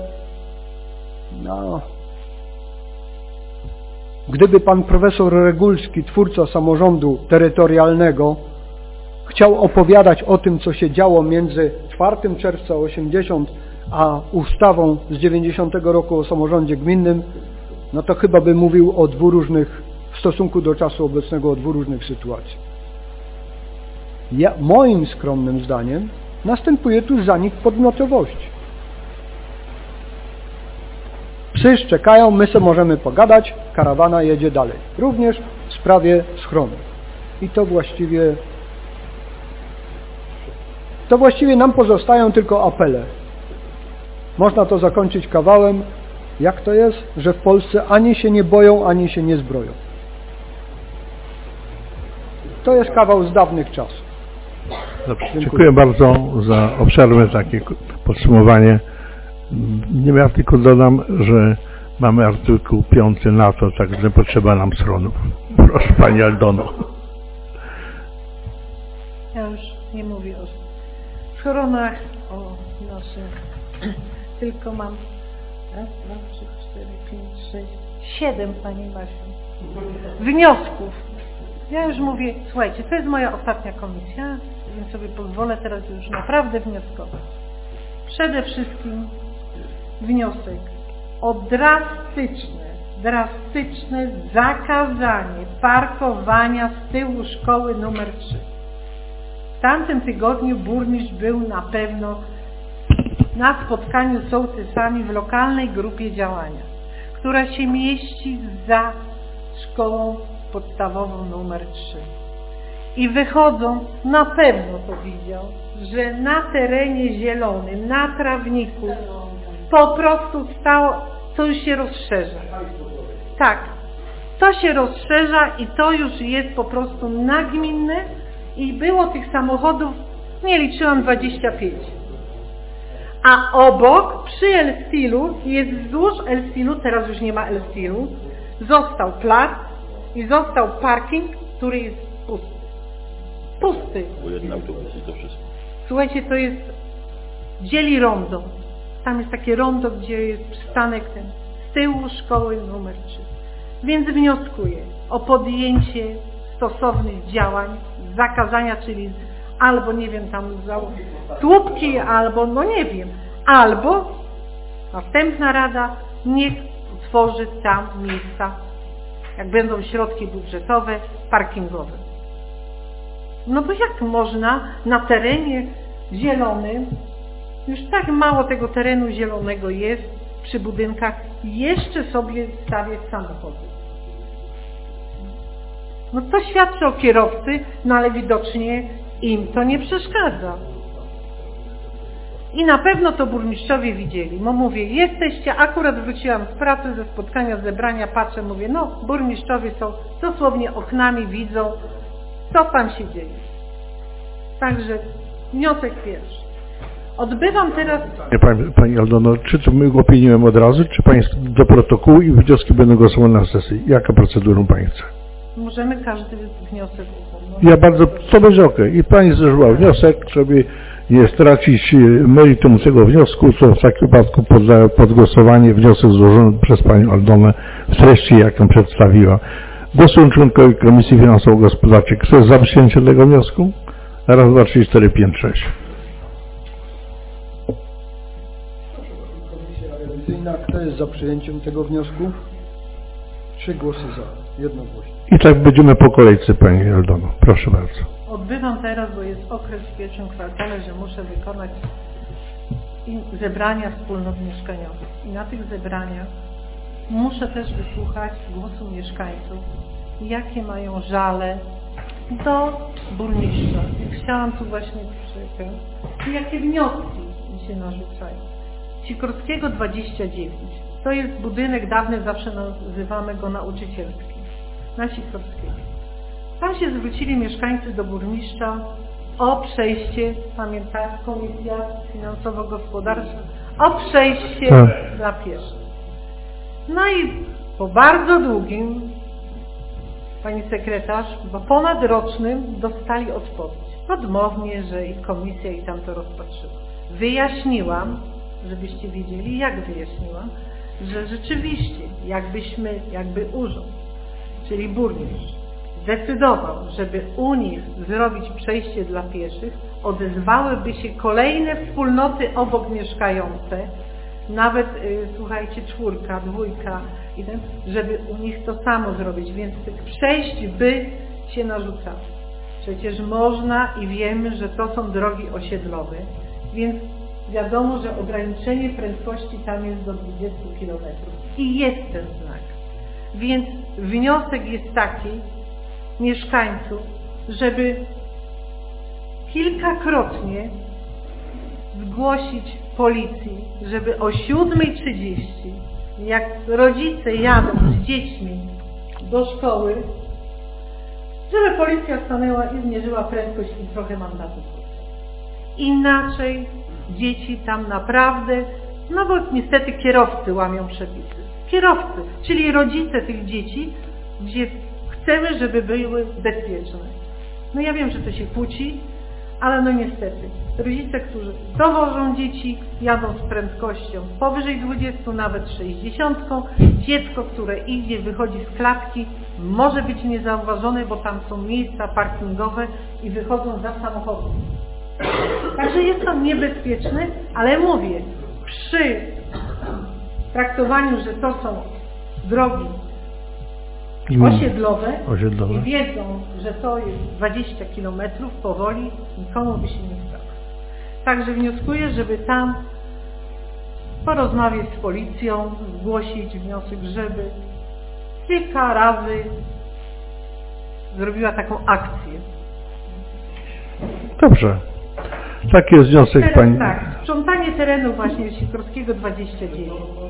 gdyby pan profesor Regulski, twórca samorządu terytorialnego, chciał opowiadać o tym, co się działo między 4 czerwca 80 a ustawą z 90 roku o samorządzie gminnym, no to chyba by mówił o dwóch różnych, w stosunku do czasu obecnego, o dwóch różnych sytuacji. Moim skromnym zdaniem następuje tu zanik podmiotowości. Psy szczekają, my se możemy pogadać, karawana jedzie dalej. Również w sprawie schronu. I to właściwie nam pozostają tylko apele. Można to zakończyć kawałem, jak to jest, że w Polsce ani się nie boją, ani się nie zbroją. To jest kawał z dawnych czasów. Dobrze, dziękuję bardzo za obszerne takie podsumowanie. Ja tylko dodam, że mamy artykuł 5 na to, tak, że potrzeba nam schronów. Proszę Pani Aldono. Ja już nie mówię o schronach, o naszych, tylko mam raz, 2, 3, 4, 5, 6, 7, Pani Basiu, wniosków. Ja już mówię, słuchajcie, to jest moja ostatnia komisja, więc sobie pozwolę teraz już naprawdę wnioskować. Przede wszystkim wniosek o drastyczne zakazanie parkowania z tyłu szkoły numer 3. W tamtym tygodniu burmistrz był na pewno na spotkaniu z sołtysami w lokalnej grupie działania, która się mieści za szkołą podstawową numer 3. I wychodząc, na pewno to widział, że na terenie zielonym, na trawniku po prostu stało, to już się rozszerza. Tak, to się rozszerza i to już jest po prostu nagminne i było tych samochodów, nie liczyłam, 25. A obok, przy Elstilu, jest wzdłuż Elstilu, teraz już nie ma Elstilu, został plac i został parking, który jest pusty. Pusty. Bo jeden autobus i to wszystko. Słuchajcie, to jest, dzieli rondo. Tam jest takie rondo, gdzie jest przystanek ten, z tyłu szkoły numer 3. Więc wnioskuję o podjęcie stosownych działań, zakazania, czyli albo, nie wiem, tam tłupki, albo, no nie wiem, albo następna rada niech utworzy tam miejsca, jak będą środki budżetowe, parkingowe. No bo jak można na terenie zielonym, już tak mało tego terenu zielonego jest przy budynkach, jeszcze sobie stawiać samochody. No to świadczy o kierowcy, no ale widocznie im to nie przeszkadza. I na pewno to burmistrzowie widzieli. No mówię, jesteście, akurat wróciłam z pracy, ze spotkania, zebrania, patrzę, mówię, no burmistrzowie są dosłownie oknami, widzą, co tam się dzieje. Także wniosek pierwszy. Odbywam teraz... Pani Aldono, czy to my opiniujemy od razu, czy Państwo do protokołu i wnioski będą głosowane na sesji? Jaka procedurą Pani chce? Możemy każdy wniosek uznać. Ja bardzo, to będzie okej. I Pani złożyła wniosek, żeby nie stracić meritum tego wniosku, to w takim wypadku poddaję pod głosowanie wniosek złożony przez Panią Aldonę w treści, jaką przedstawiła. Głosują członkowie Komisji Finansowo-Gospodarczej. Kto jest za przyjęciem tego wniosku? Raz, dwa, trzy, cztery, pięć, sześć. Komisja rewizyjna, kto jest za przyjęciem tego wniosku? 3 głosy za, jednogłośnie. I tak będziemy po kolejce, Pani Aldono. Proszę bardzo. Odbywam teraz, bo jest okres w pierwszym kwartale, że muszę wykonać zebrania wspólnot mieszkaniowych. I na tych zebraniach muszę też wysłuchać głosu mieszkańców, jakie mają żale do burmistrza. I chciałam tu właśnie przyjechać. I jakie wnioski mi się narzucają. Sikorskiego 29. To jest budynek dawny, zawsze nazywamy go nauczycielski. Na Sikorskiego. Tam się zwrócili mieszkańcy do burmistrza o przejście, pamiętacie, Komisja Finansowo-Gospodarcza, o przejście dla pieszych. No i po bardzo długim, pani sekretarz, bo ponadrocznym dostali odpowiedź. Odmownie, że i komisja i tam to rozpatrzyła. Wyjaśniłam, żebyście wiedzieli, jak wyjaśniłam, że rzeczywiście, jakby urząd, czyli burmistrz, zdecydował, żeby u nich zrobić przejście dla pieszych, odezwałyby się kolejne wspólnoty obok mieszkające, nawet, słuchajcie, 4, 2, żeby u nich to samo zrobić, więc tych przejść by się narzucało. Przecież można i wiemy, że to są drogi osiedlowe, więc wiadomo, że ograniczenie prędkości tam jest do 20 km. I jest ten znak. Więc wniosek jest taki mieszkańców, żeby kilkakrotnie zgłosić policji, żeby o 7:30, jak rodzice jadą z dziećmi do szkoły, żeby policja stanęła i zmierzyła prędkość i trochę mandatów. Inaczej dzieci tam naprawdę, no bo niestety kierowcy łamią przepisy. Kierowcy, czyli rodzice tych dzieci, gdzie chcemy, żeby były bezpieczne. No ja wiem, że to się kłóci, ale no niestety. Rodzice, którzy dowożą dzieci, jadą z prędkością powyżej 20, nawet 60. Dziecko, które idzie, wychodzi z klatki, może być niezauważone, bo tam są miejsca parkingowe i wychodzą za samochodem. Także jest to niebezpieczne, ale mówię, przy traktowaniu, że to są drogi osiedlowe i wiedzą, że to jest 20 km powoli, nikomu by się nie stało. Także wnioskuję, żeby tam porozmawiać z policją, zgłosić wniosek, żeby kilka razy zrobiła taką akcję. Dobrze. Taki jest wniosek teraz, Pani. Tak, sprzątanie terenu właśnie Sikorskiego 29.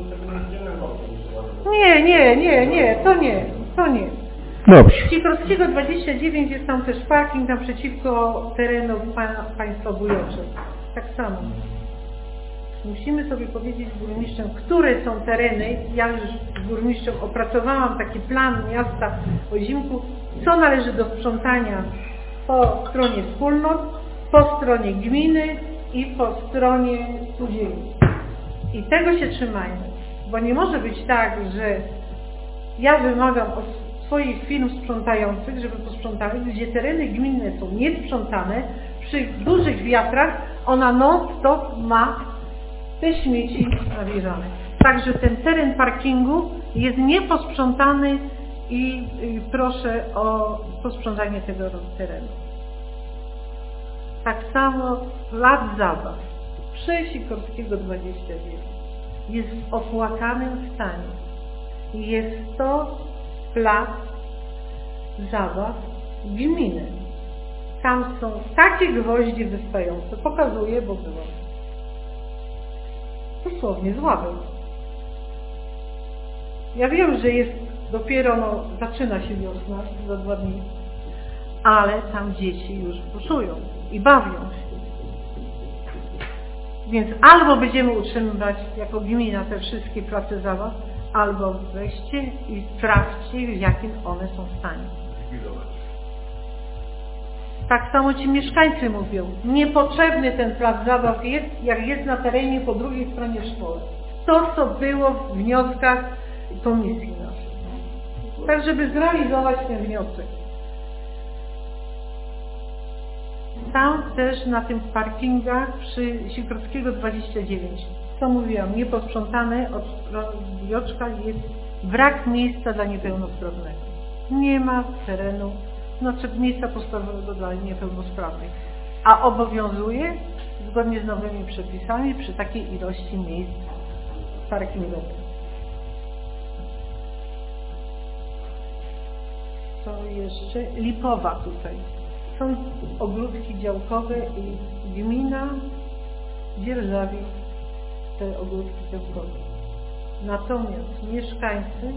Nie, to nie. Dobrze. Sikorskiego 29 jest tam też parking naprzeciwko terenu państwa Bujocze. Tak samo. Musimy sobie powiedzieć z burmistrzem, które są tereny. Ja już z burmistrzem opracowałam taki plan miasta Ozimku, co należy do sprzątania po stronie wspólnot, po stronie gminy i po stronie spółdzielni. I tego się trzymajmy, bo nie może być tak, że ja wymagam od swoich firm sprzątających, żeby posprzątały, gdzie tereny gminne są niesprzątane, przy dużych wiatrach ona non-stop ma te śmieci nawierzane. Także ten teren parkingu jest nieposprzątany i proszę o posprzątanie tego terenu. Tak samo plac zabaw przy Sikorskiego 29 jest w opłakanym stanie. Jest to plac zabaw gminy. Tam są takie gwoździe wystające. Pokazuję, bo byłam. Dosłownie z ławek. Ja wiem, że jest dopiero, zaczyna się wiosna za 2 dni, ale tam dzieci już buszują i bawią się. Więc albo będziemy utrzymywać jako gmina te wszystkie place zabaw, albo weźcie i sprawdźcie, w jakim one są stanie. Tak samo ci mieszkańcy mówią, niepotrzebny ten plac zabaw jest, jak jest na terenie po drugiej stronie szkoły. To, co było w wnioskach komisji naszej. Tak, żeby zrealizować ten wniosek. Tam też na tym parkingach przy Sikorskiego 29, co mówiłam, nieposprzątane od Wioczka jest brak miejsca dla niepełnosprawnego. Nie ma terenu, znaczy miejsca podstawowego dla niepełnosprawnych, a obowiązuje zgodnie z nowymi przepisami przy takiej ilości miejsc parkingowych. Co jeszcze? Lipowa tutaj. Są ogródki działkowe i gmina dzierżawi te ogródki działkowe. Natomiast mieszkańcy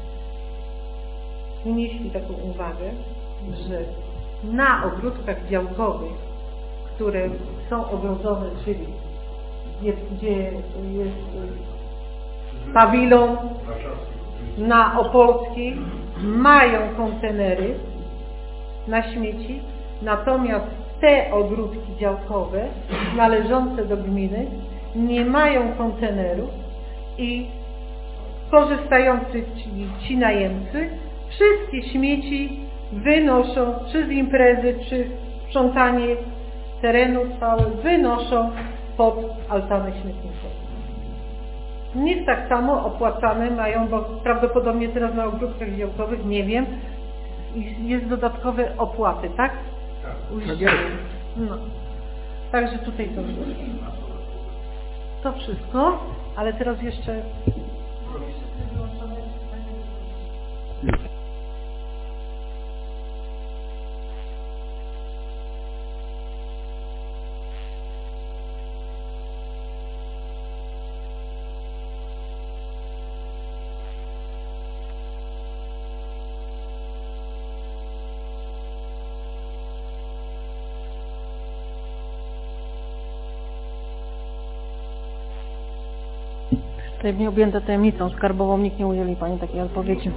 wnieśli taką uwagę, że na ogródkach działkowych, które są ogrodzone, czyli gdzie jest pawilon na Opolskiej, mają kontenery na śmieci, natomiast te ogródki działkowe należące do gminy nie mają kontenerów i korzystający ci najemcy wszystkie śmieci wynoszą, czy z imprezy, czy sprzątanie terenu całe, wynoszą pod altanę śmietnikową. Nic tak samo opłacane mają, bo prawdopodobnie teraz na ogródkach działkowych, nie wiem, jest dodatkowe opłaty, tak? Tak. No. Także tutaj to wszystko, ale teraz jeszcze... Tutaj nie objęte tajemnicą skarbową, nikt nie udzieli Pani takiej odpowiedzi.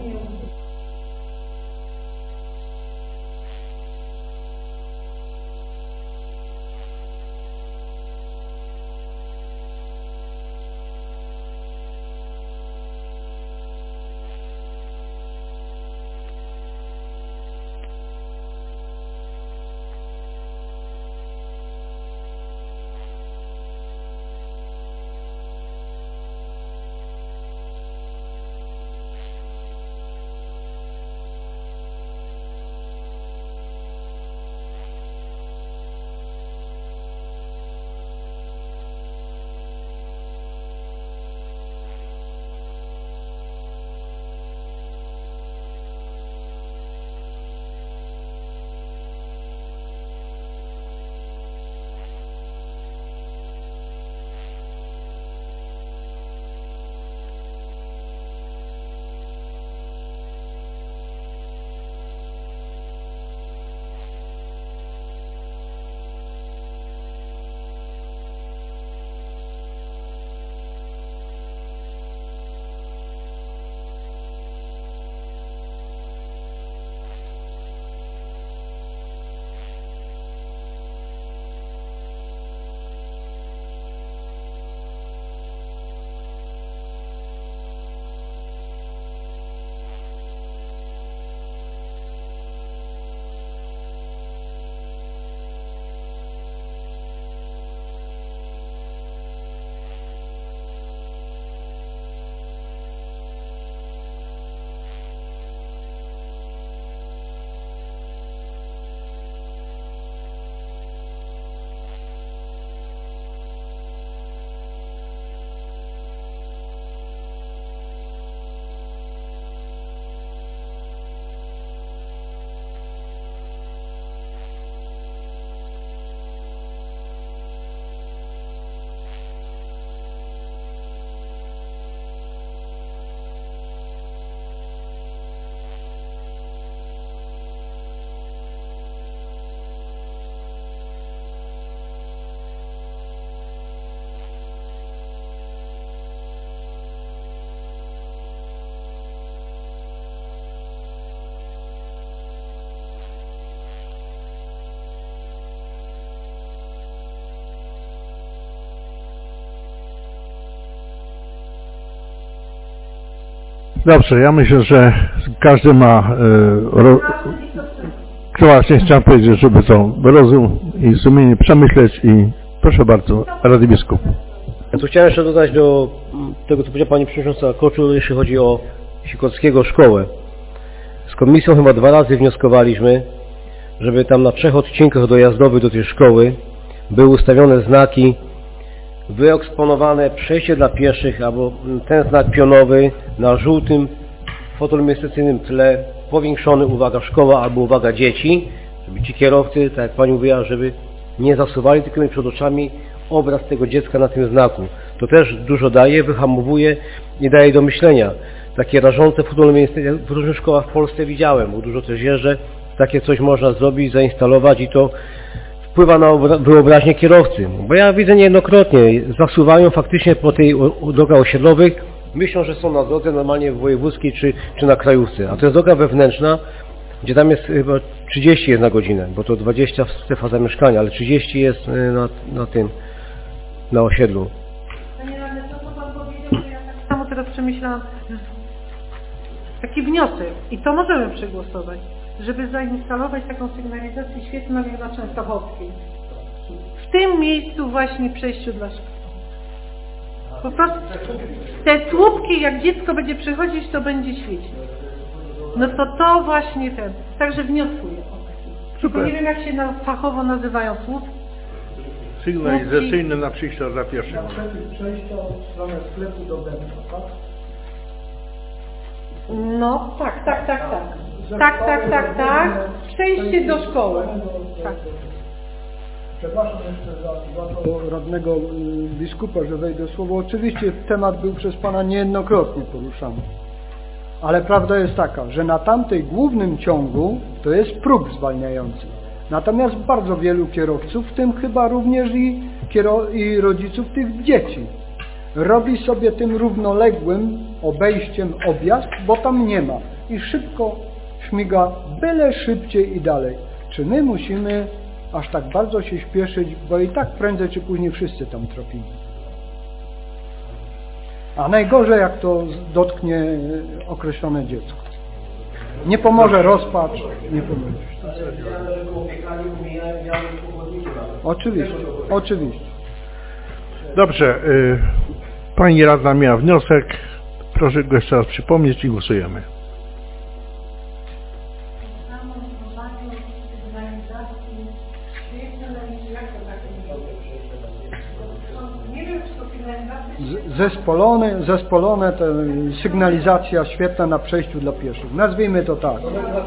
Dobrze, ja myślę, że każdy ma... Właśnie chciałem powiedzieć, żeby to rozum i sumienie przemyśleć i proszę bardzo, Rady Biskup. Ja tu chciałem jeszcze dodać do tego, co powiedziała Pani Przewodnicząca Koczul, jeśli chodzi o Sikorskiego szkołę. Z komisją chyba 2 razy wnioskowaliśmy, żeby tam na 3 odcinkach dojazdowych do tej szkoły były ustawione znaki, wyeksponowane przejście dla pieszych, albo ten znak pionowy na żółtym fotoluminescencyjnym tle, powiększony, uwaga, szkoła albo uwaga, dzieci, żeby ci kierowcy, tak jak Pani mówiła, żeby nie zasuwali, tylko mieli przed oczami obraz tego dziecka na tym znaku. To też dużo daje, wyhamowuje i daje do myślenia. Takie rażące fotoluminescencje w różnych szkołach w Polsce widziałem, bo dużo też jeżdżę, takie coś można zrobić, zainstalować i to wpływa na wyobraźnię kierowcy. Bo ja widzę niejednokrotnie, zasuwają faktycznie po tej drogach osiedlowych, myślą, że są na drodze normalnie wojewódzkiej czy na krajówce. A to jest droga wewnętrzna, gdzie tam jest chyba 30 jest na godzinę, bo to 20 strefa zamieszkania, ale 30 jest na osiedlu. Panie radny, to co Pan powiedział, że ja tak samo teraz przemyślałam, taki wniosek i to możemy przegłosować, żeby zainstalować taką sygnalizację świetną jak na Częstochowskiej. W tym miejscu właśnie przejściu dla szkoły. Po prostu te słupki, jak dziecko będzie przychodzić, to będzie świecić. No to właśnie ten. Także wnioskuję. Tylko nie wiem, jak się fachowo nazywają słupki. Sygnalizacyjne na przejścia dla pieszych. Przejścia od strony sklepu do Bębna, tak? No, tak. Przejście do szkoły. Tak. Przepraszam jeszcze za to radnego biskupa, że wejdę słowo. Oczywiście temat był przez Pana niejednokrotnie poruszany. Ale prawda jest taka, że na tamtej głównym ciągu to jest próg zwalniający. Natomiast bardzo wielu kierowców, w tym chyba również i rodziców tych dzieci, robi sobie tym równoległym obejściem objazd, bo tam nie ma. I szybko śmiga byle szybciej i dalej. Czy my musimy aż tak bardzo się śpieszyć, bo i tak prędzej czy później wszyscy tam trafimy. A najgorzej, jak to dotknie określone dziecko. Nie pomoże rozpacz, nie pomoże. Oczywiście. Dobrze, Pani radna miała wniosek, proszę go jeszcze raz przypomnieć i głosujemy. Zespolone to sygnalizacja świetna na przejściu dla pieszych. Nazwijmy to tak.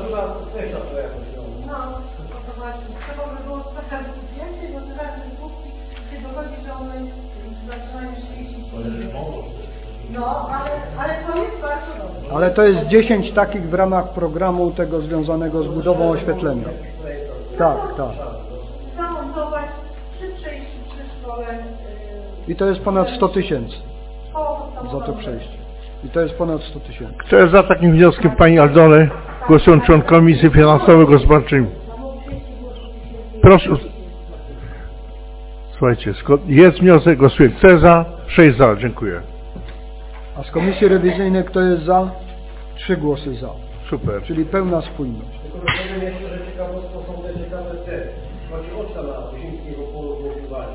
Ale to jest 10 takich w ramach programu tego związanego z budową oświetlenia. Tak. Zamontować przy przejściu przy szkole. I to jest ponad 100 000 za to przejście. I to jest ponad 100 000. Kto jest za takim wnioskiem Pani Aldony? Głosują członkowie Komisji Finansowo-Gospodarczej. Proszę. Słuchajcie, jest wniosek, głosuję. Kto jest za? 6 za. Dziękuję. A z Komisji Rewizyjnej kto jest za? 3 głosy za. Super. Czyli pełna spójność. Tylko dowiem jeszcze, że ciekawostką są te ciekawe te. Chodzi o co na Ziemskiego polu głosowania.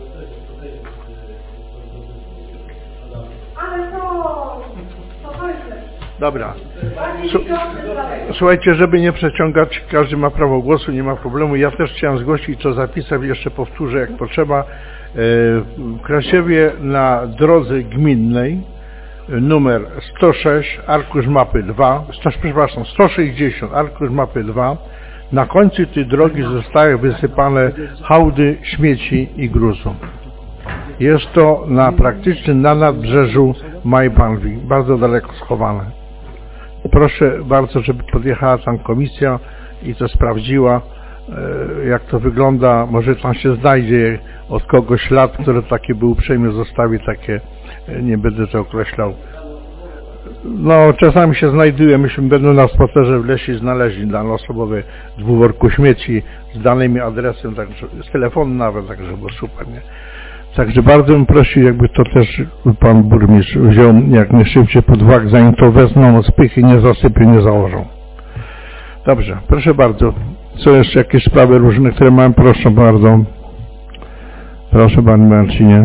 Ale to jest Dobra. Słuchajcie, żeby nie przeciągać, każdy ma prawo głosu, nie ma problemu. Ja też chciałem zgłosić, co zapisać, jeszcze powtórzę jak potrzeba. W Krasiewie na drodze gminnej numer 106, arkusz mapy 2, 160, arkusz mapy 2, na końcu tej drogi zostały wysypane hałdy śmieci i gruzu. Jest to praktycznie na nadbrzeżu Majbanwi, bardzo daleko schowane. Proszę bardzo, żeby podjechała tam komisja i to sprawdziła, jak to wygląda. Może tam się znajdzie od kogoś ślad, który taki był uprzejmy zostawi takie, nie będę to określał. No, czasami się znajduje, myśmy będą na spacerze w lesie znaleźli dane osobowe z worku śmieci, z danymi adresem, także z telefonu nawet, także było super, nie? Także bardzo bym prosił, jakby to też pan burmistrz wziął jak najszybciej pod uwagę, zanim to wezmą z pychy, nie zasypią, nie założą. Dobrze, proszę bardzo. Są jeszcze jakieś sprawy różne, które mam? Proszę bardzo. Proszę panie Marcinie.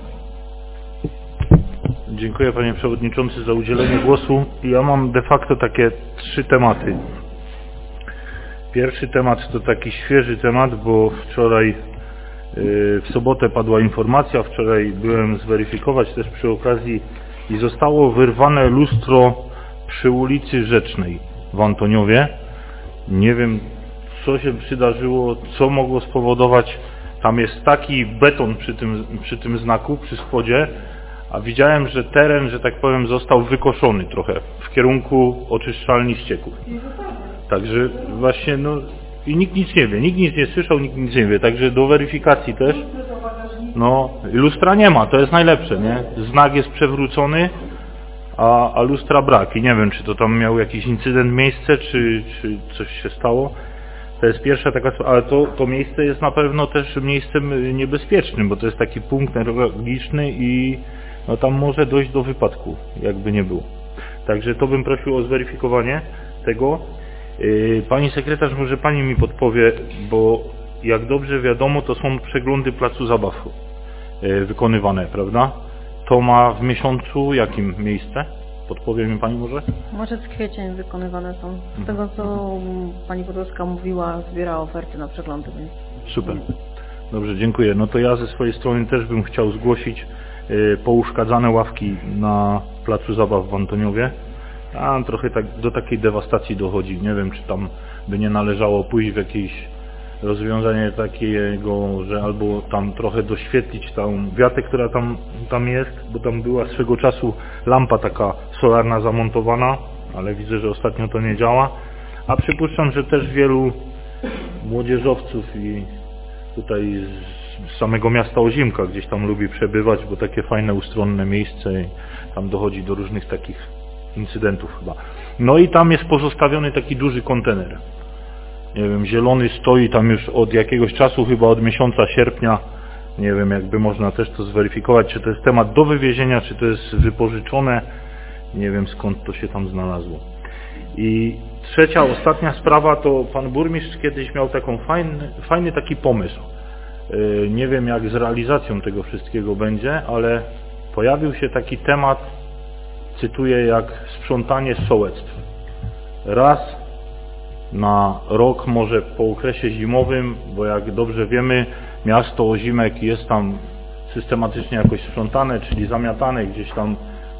Dziękuję panie przewodniczący za udzielenie głosu. Ja mam de facto takie 3 tematy. Pierwszy temat to taki świeży temat, bo wczoraj w sobotę padła informacja, wczoraj byłem zweryfikować też przy okazji i zostało wyrwane lustro przy ulicy Rzecznej w Antoniowie. Nie wiem, co się przydarzyło, co mogło spowodować. Tam jest taki beton przy tym znaku, przy spodzie, a widziałem, że teren, że tak powiem, został wykoszony trochę w kierunku oczyszczalni ścieków. Także właśnie, no i nikt nic nie wie, nikt nic nie słyszał, nikt nic nie wie, także do weryfikacji też. No, lustra nie ma, to jest najlepsze, nie? Znak jest przewrócony, a lustra brak i nie wiem, czy to tam miał jakiś incydent miejsce, czy coś się stało. To jest pierwsza taka, ale to miejsce jest na pewno też miejscem niebezpiecznym, bo to jest taki punkt neurologiczny i no tam może dojść do wypadku, jakby nie było. Także to bym prosił o zweryfikowanie tego. Pani sekretarz, może pani mi podpowie, bo jak dobrze wiadomo, to są przeglądy placu zabaw wykonywane, prawda? To ma w miesiącu jakim miejsce? Podpowie mi pani może? Marzec, kwiecień wykonywane są. Z tego co pani Podolska mówiła, zbiera oferty na przeglądy. Więc... Super. Dobrze, dziękuję. No to ja ze swojej strony też bym chciał zgłosić pouszkadzane ławki na placu zabaw w Antoniowie. A trochę tak, do takiej dewastacji dochodzi. Nie wiem, czy tam by nie należało pójść w jakieś rozwiązanie takiego, że albo tam trochę doświetlić tą wiatę, która tam jest, bo tam była swego czasu lampa taka solarna zamontowana, ale widzę, że ostatnio to nie działa. A przypuszczam, że też wielu młodzieżowców i tutaj z samego miasta Ozimka gdzieś tam lubi przebywać, bo takie fajne, ustronne miejsce i tam dochodzi do różnych takich incydentów chyba. No i tam jest pozostawiony taki duży kontener. Nie wiem, zielony stoi tam już od jakiegoś czasu, chyba od miesiąca sierpnia. Nie wiem, jakby można też to zweryfikować, czy to jest temat do wywiezienia, czy to jest wypożyczone. Nie wiem, skąd to się tam znalazło. I trzecia, ostatnia sprawa, to pan burmistrz kiedyś miał taką fajny taki pomysł. Nie wiem, jak z realizacją tego wszystkiego będzie, ale pojawił się taki temat, cytuję, jak sprzątanie sołectw. Raz na rok, może po okresie zimowym, bo jak dobrze wiemy, miasto Ozimek jest tam systematycznie jakoś sprzątane, czyli zamiatane, gdzieś tam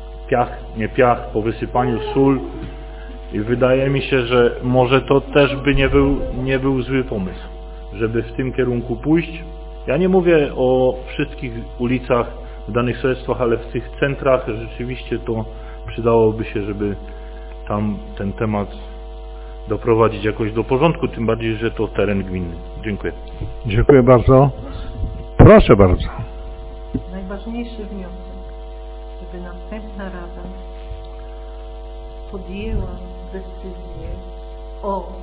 piach, po wysypaniu sól i wydaje mi się, że może to też by nie był zły pomysł, żeby w tym kierunku pójść. Ja nie mówię o wszystkich ulicach w danych sołectwach, ale w tych centrach rzeczywiście to przydałoby się, żeby tam ten temat doprowadzić jakoś do porządku, tym bardziej, że to teren gminny. Dziękuję. Dziękuję bardzo. Proszę bardzo. Najważniejszy wniosek, żeby następna Rada podjęła decyzję o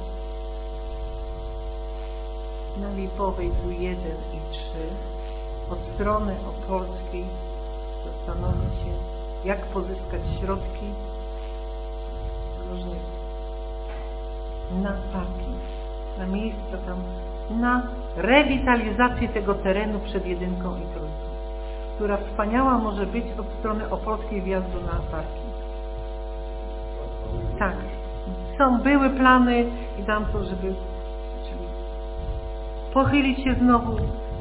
na Lipowej 1 i 3 od strony opolskiej zastanowić się, jak pozyskać środki różnych na parking, na miejsca tam, na rewitalizację tego terenu przed 1 i 3, która wspaniała może być od strony opolskiej wjazdu na parking. Tak, były plany i tam to, żeby pochylić się znowu.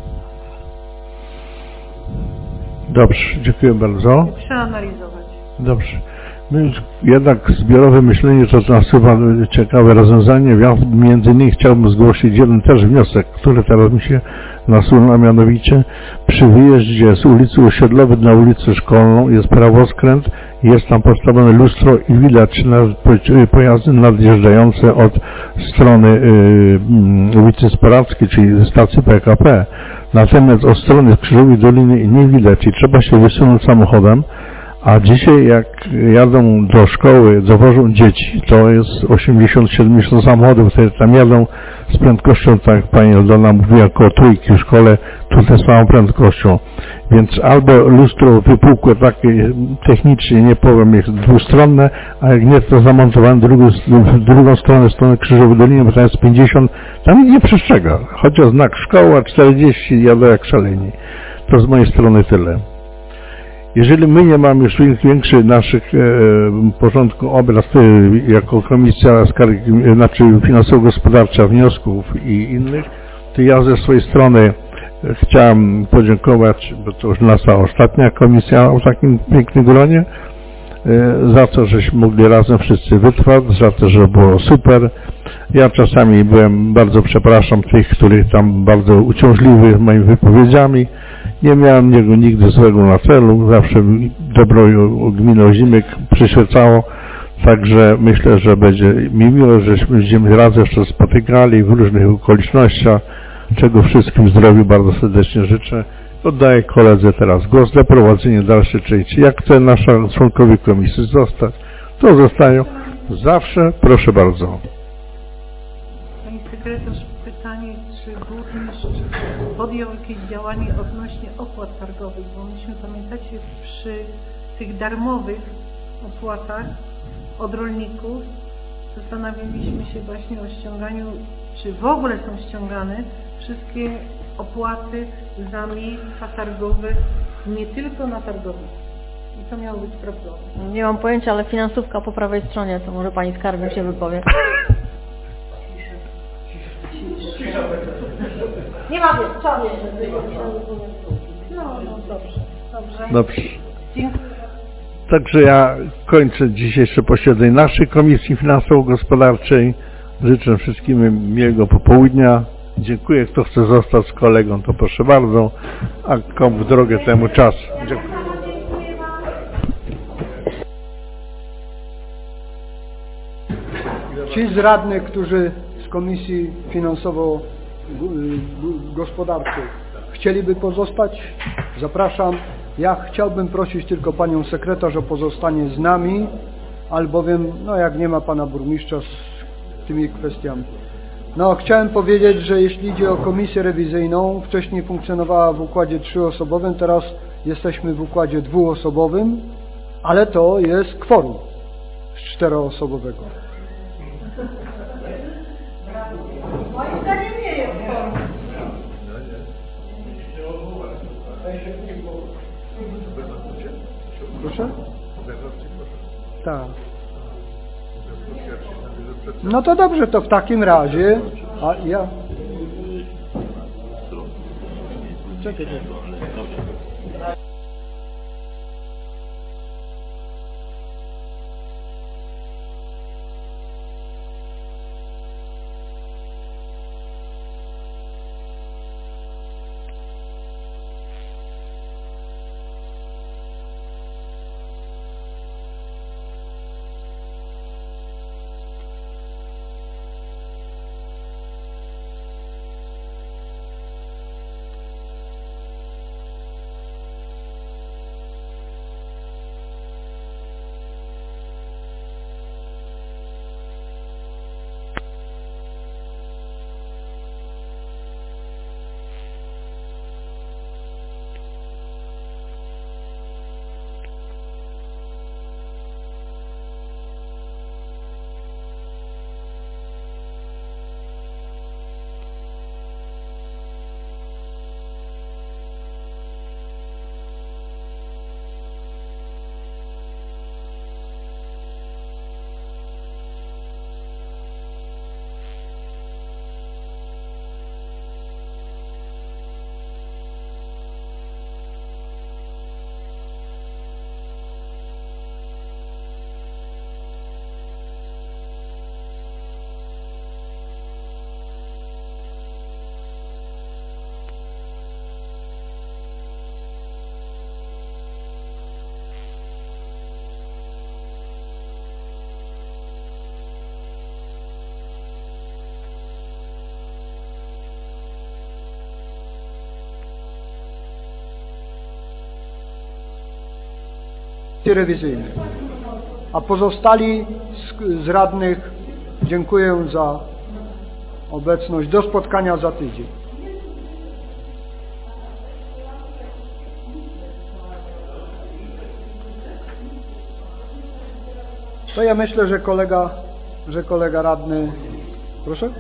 Dobrze, dziękuję bardzo. Przeanalizować. Dobrze. Jednak zbiorowe myślenie to nasuwa ciekawe rozwiązanie. Ja między innymi chciałbym zgłosić jeden też wniosek, który teraz mi się nasunął, mianowicie przy wyjeździe z ulicy Osiedlowej na ulicę Szkolną jest prawoskręt, jest tam postawione lustro i widać pojazdy nadjeżdżające od strony ulicy Sparackiej, czyli stacji PKP. Natomiast od strony Krzyżowej Doliny nie widać i trzeba się wysunąć samochodem. A dzisiaj jak jadą do szkoły, dowożą dzieci, to jest 80-70 samochodów, które tam jadą z prędkością, tak jak pani Aldona mówiła, około 3 w szkole, tutaj z samą prędkością. Więc albo lustro wypukłe takie technicznie, nie powiem, jest dwustronne, a jak nie, to zamontowane drugą stronę Krzyżowej Doliny, bo tam jest 50, tam nie przestrzega. Chociaż znak szkoła 40, jadę jak szaleni. To z mojej strony tyle. Jeżeli my nie mamy już większych naszych porządku obrad jako Komisja Skargi, znaczy Finansowo-Gospodarcza, wniosków i innych, to ja ze swojej strony chciałem podziękować, bo to już nasza ostatnia komisja w takim pięknym gronie, za to, żeśmy mogli razem wszyscy wytrwać, za to, że było super. Ja czasami byłem, bardzo przepraszam tych, których tam bardzo uciążliwych moimi wypowiedziami. Nie miałem niego nigdy złego na celu, zawsze dobro gminy Ozimek przyświecało, także myślę, że będzie mi miło, żeśmy będziemy razem jeszcze spotykali w różnych okolicznościach, czego wszystkim zdrowiu bardzo serdecznie życzę. Oddaję koledze teraz głos za prowadzenie dalszej części. Jak chce nasza członkowie komisji zostać, to zostają. Zawsze proszę bardzo. Pani sekretarz, pytanie, czy burmistrz podjął jakieś działanie odnośnie opłat targowych, bo myśmy, pamiętacie, przy tych darmowych opłatach od rolników zastanawialiśmy się właśnie o ściąganiu, czy w ogóle są ściągane wszystkie opłaty za miejsca targowe, nie tylko na targowisku. I to miało być sprawdzone. Nie mam pojęcia, ale finansówka po prawej stronie, to może pani skarbnik się wypowie. Nie ma więc, co nie? No, dobrze. Dziękuję. Także ja kończę dzisiejsze posiedzenie naszej Komisji Finansowo-Gospodarczej. Życzę wszystkim miłego popołudnia. Dziękuję. Kto chce zostać z kolegą, to proszę bardzo. A komu w drogę temu czas. Dziękuję. Ci z radnych, którzy z Komisji Finansowo-Gospodarczej chcieliby pozostać, zapraszam. Ja chciałbym prosić tylko panią sekretarz o pozostanie z nami, albowiem, no jak nie ma pana burmistrza z tymi kwestiami. No, chciałem powiedzieć, że jeśli idzie o komisję rewizyjną, wcześniej funkcjonowała w układzie 3-osobowym, teraz jesteśmy w układzie 2-osobowym, ale to jest kworum z 4-osobowego. Moim zdaniem nie jest kworum. Proszę? Tak. No to dobrze, to w takim razie, a ja... Czekaj. Rewizyjnej. A pozostali z radnych dziękuję za obecność. Do spotkania za tydzień. To ja myślę, że kolega radny... Proszę?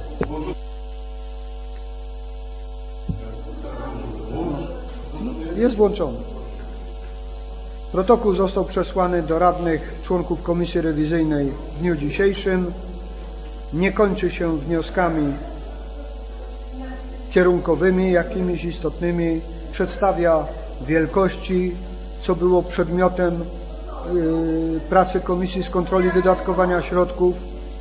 Jest włączony. Protokół został przesłany do radnych członków Komisji Rewizyjnej w dniu dzisiejszym. Nie kończy się wnioskami kierunkowymi, jakimiś istotnymi. Przedstawia wielkości, co było przedmiotem pracy Komisji z Kontroli Wydatkowania Środków.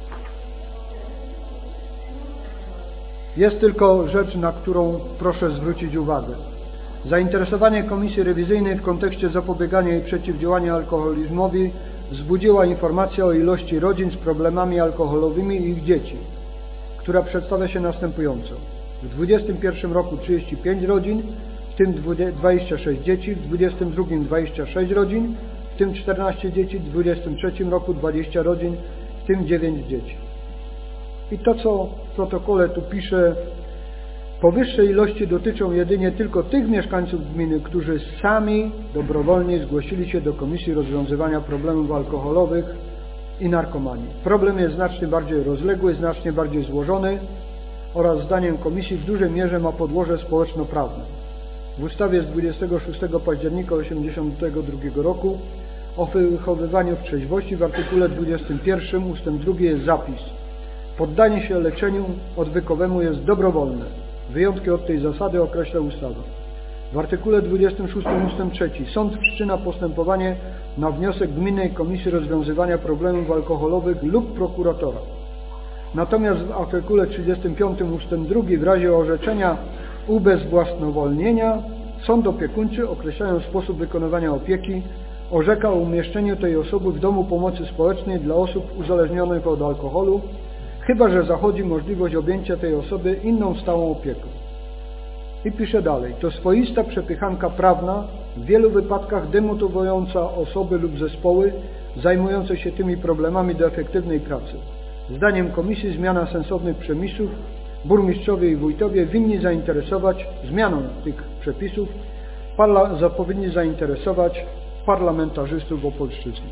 Jest tylko rzecz, na którą proszę zwrócić uwagę. Zainteresowanie Komisji Rewizyjnej w kontekście zapobiegania i przeciwdziałania alkoholizmowi wzbudziła informacja o ilości rodzin z problemami alkoholowymi i ich dzieci, która przedstawia się następująco. W 2021 roku 35 rodzin, w tym 26 dzieci, w 2022 26 rodzin, w tym 14 dzieci, w 2023 roku 20 rodzin, w tym 9 dzieci. I to, co w protokole tu pisze, powyższe ilości dotyczą jedynie tylko tych mieszkańców gminy, którzy sami dobrowolnie zgłosili się do Komisji Rozwiązywania Problemów Alkoholowych i Narkomanii. Problem jest znacznie bardziej rozległy, znacznie bardziej złożony oraz zdaniem Komisji w dużej mierze ma podłoże społeczno-prawne. W ustawie z 26 października 1982 roku o wychowywaniu w trzeźwości w artykule 21 ust. 2 jest zapis: poddanie się leczeniu odwykowemu jest dobrowolne. Wyjątki od tej zasady określa ustawa. W artykule 26 ust. 3 sąd wszczyna postępowanie na wniosek Gminnej Komisji Rozwiązywania Problemów Alkoholowych lub prokuratora. Natomiast w artykule 35 ust. 2 w razie orzeczenia ubezwłasnowolnienia sąd opiekuńczy, określając sposób wykonywania opieki, orzeka o umieszczeniu tej osoby w domu pomocy społecznej dla osób uzależnionych od alkoholu, chyba że zachodzi możliwość objęcia tej osoby inną stałą opieką. I pisze dalej: to swoista przepychanka prawna, w wielu wypadkach demotywująca osoby lub zespoły zajmujące się tymi problemami do efektywnej pracy. Zdaniem Komisji zmiana sensownych przepisów burmistrzowie i wójtowie winni zainteresować zmianą tych przepisów, powinni zainteresować parlamentarzystów opolszczyzny.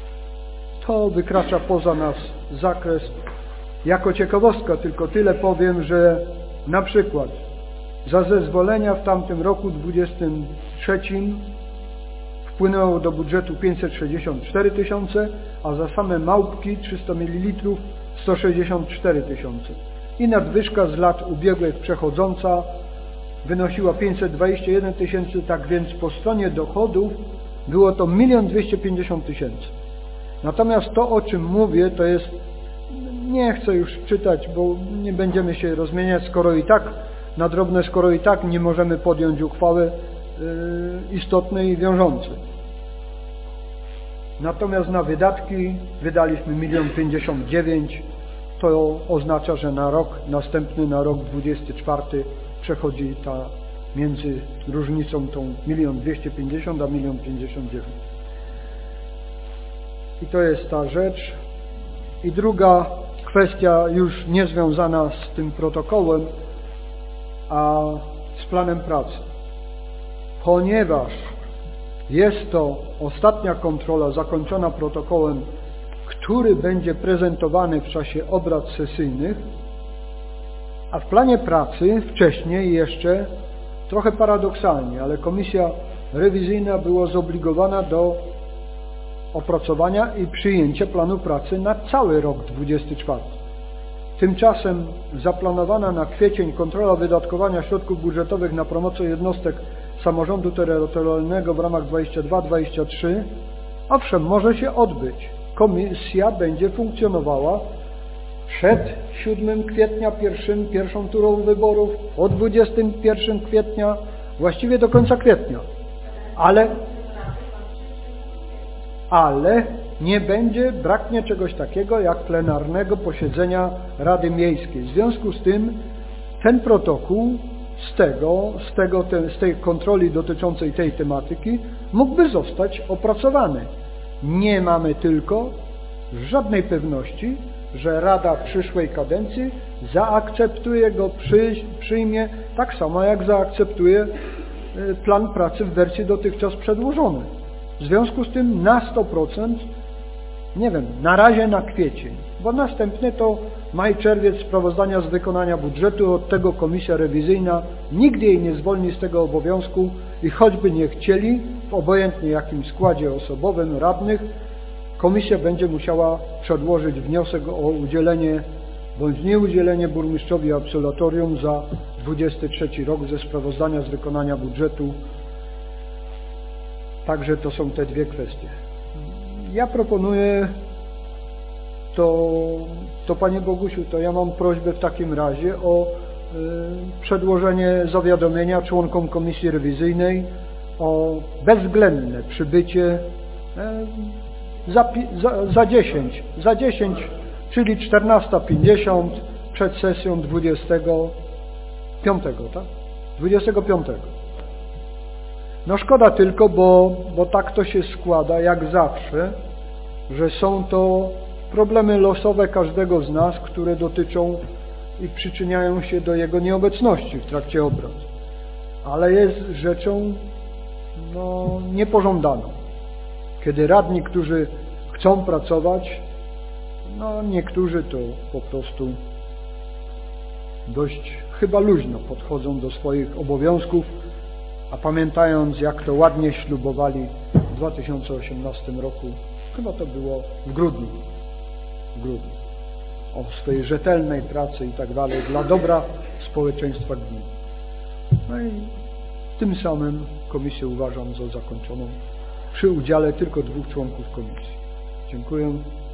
To wykracza poza nas zakres. Jako ciekawostka tylko tyle powiem, że na przykład za zezwolenia w tamtym roku 23 wpłynęło do budżetu 564 tysiące, a za same małpki 300 ml 164 tysiące. I nadwyżka z lat ubiegłych przechodząca wynosiła 521 tysięcy, tak więc po stronie dochodów było to 1 250 000. Natomiast to, o czym mówię, to jest, nie chcę już czytać, bo nie będziemy się rozmieniać, skoro i tak na drobne, skoro i tak nie możemy podjąć uchwały istotnej i wiążącej. Natomiast na wydatki wydaliśmy 1 059 000. To oznacza, że na rok następny, na rok 24 przechodzi ta między różnicą tą 1 250 000 a 1 059 000. I to jest ta rzecz. I druga kwestia już niezwiązana z tym protokołem, a z planem pracy. Ponieważ jest to ostatnia kontrola zakończona protokołem, który będzie prezentowany w czasie obrad sesyjnych, a w planie pracy wcześniej jeszcze, trochę paradoksalnie, ale komisja rewizyjna była zobligowana do opracowania i przyjęcia planu pracy na cały rok 24. Tymczasem zaplanowana na kwiecień kontrola wydatkowania środków budżetowych na promocję jednostek samorządu terytorialnego w ramach 22-23, owszem, może się odbyć. Komisja będzie funkcjonowała przed 7 kwietnia, pierwszą turą wyborów, o 21 kwietnia, właściwie do końca kwietnia. Ale nie braknie czegoś takiego jak plenarnego posiedzenia Rady Miejskiej. W związku z tym ten protokół z tej kontroli dotyczącej tej tematyki mógłby zostać opracowany. Nie mamy tylko żadnej pewności, że Rada w przyszłej kadencji zaakceptuje go, przyjmie, tak samo jak zaakceptuje plan pracy w wersji dotychczas przedłożonej. W związku z tym na 100% nie wiem, na razie na kwiecień, bo następne to maj, czerwiec sprawozdania z wykonania budżetu, od tego komisja rewizyjna nigdy jej nie zwolni z tego obowiązku i choćby nie chcieli, w obojętnie jakim składzie osobowym radnych, komisja będzie musiała przedłożyć wniosek o udzielenie bądź nieudzielenie burmistrzowi absolutorium za 23 rok ze sprawozdania z wykonania budżetu. Także to są te dwie kwestie. Ja proponuję to Panie Bogusiu, to ja mam prośbę w takim razie o przedłożenie zawiadomienia członkom komisji rewizyjnej o bezwzględne przybycie za 10, czyli 14:50 przed sesją 25, tak? 25. No szkoda tylko, bo tak to się składa, jak zawsze, że są to problemy losowe każdego z nas, które dotyczą i przyczyniają się do jego nieobecności w trakcie obrad. Ale jest rzeczą niepożądaną. Kiedy radni, którzy chcą pracować, niektórzy to po prostu dość chyba luźno podchodzą do swoich obowiązków, a pamiętając, jak to ładnie ślubowali w 2018 roku, chyba to było w grudniu, o swojej rzetelnej pracy i tak dalej, dla dobra społeczeństwa gminy. No i tym samym komisję uważam za zakończoną przy udziale tylko 2 członków komisji. Dziękuję.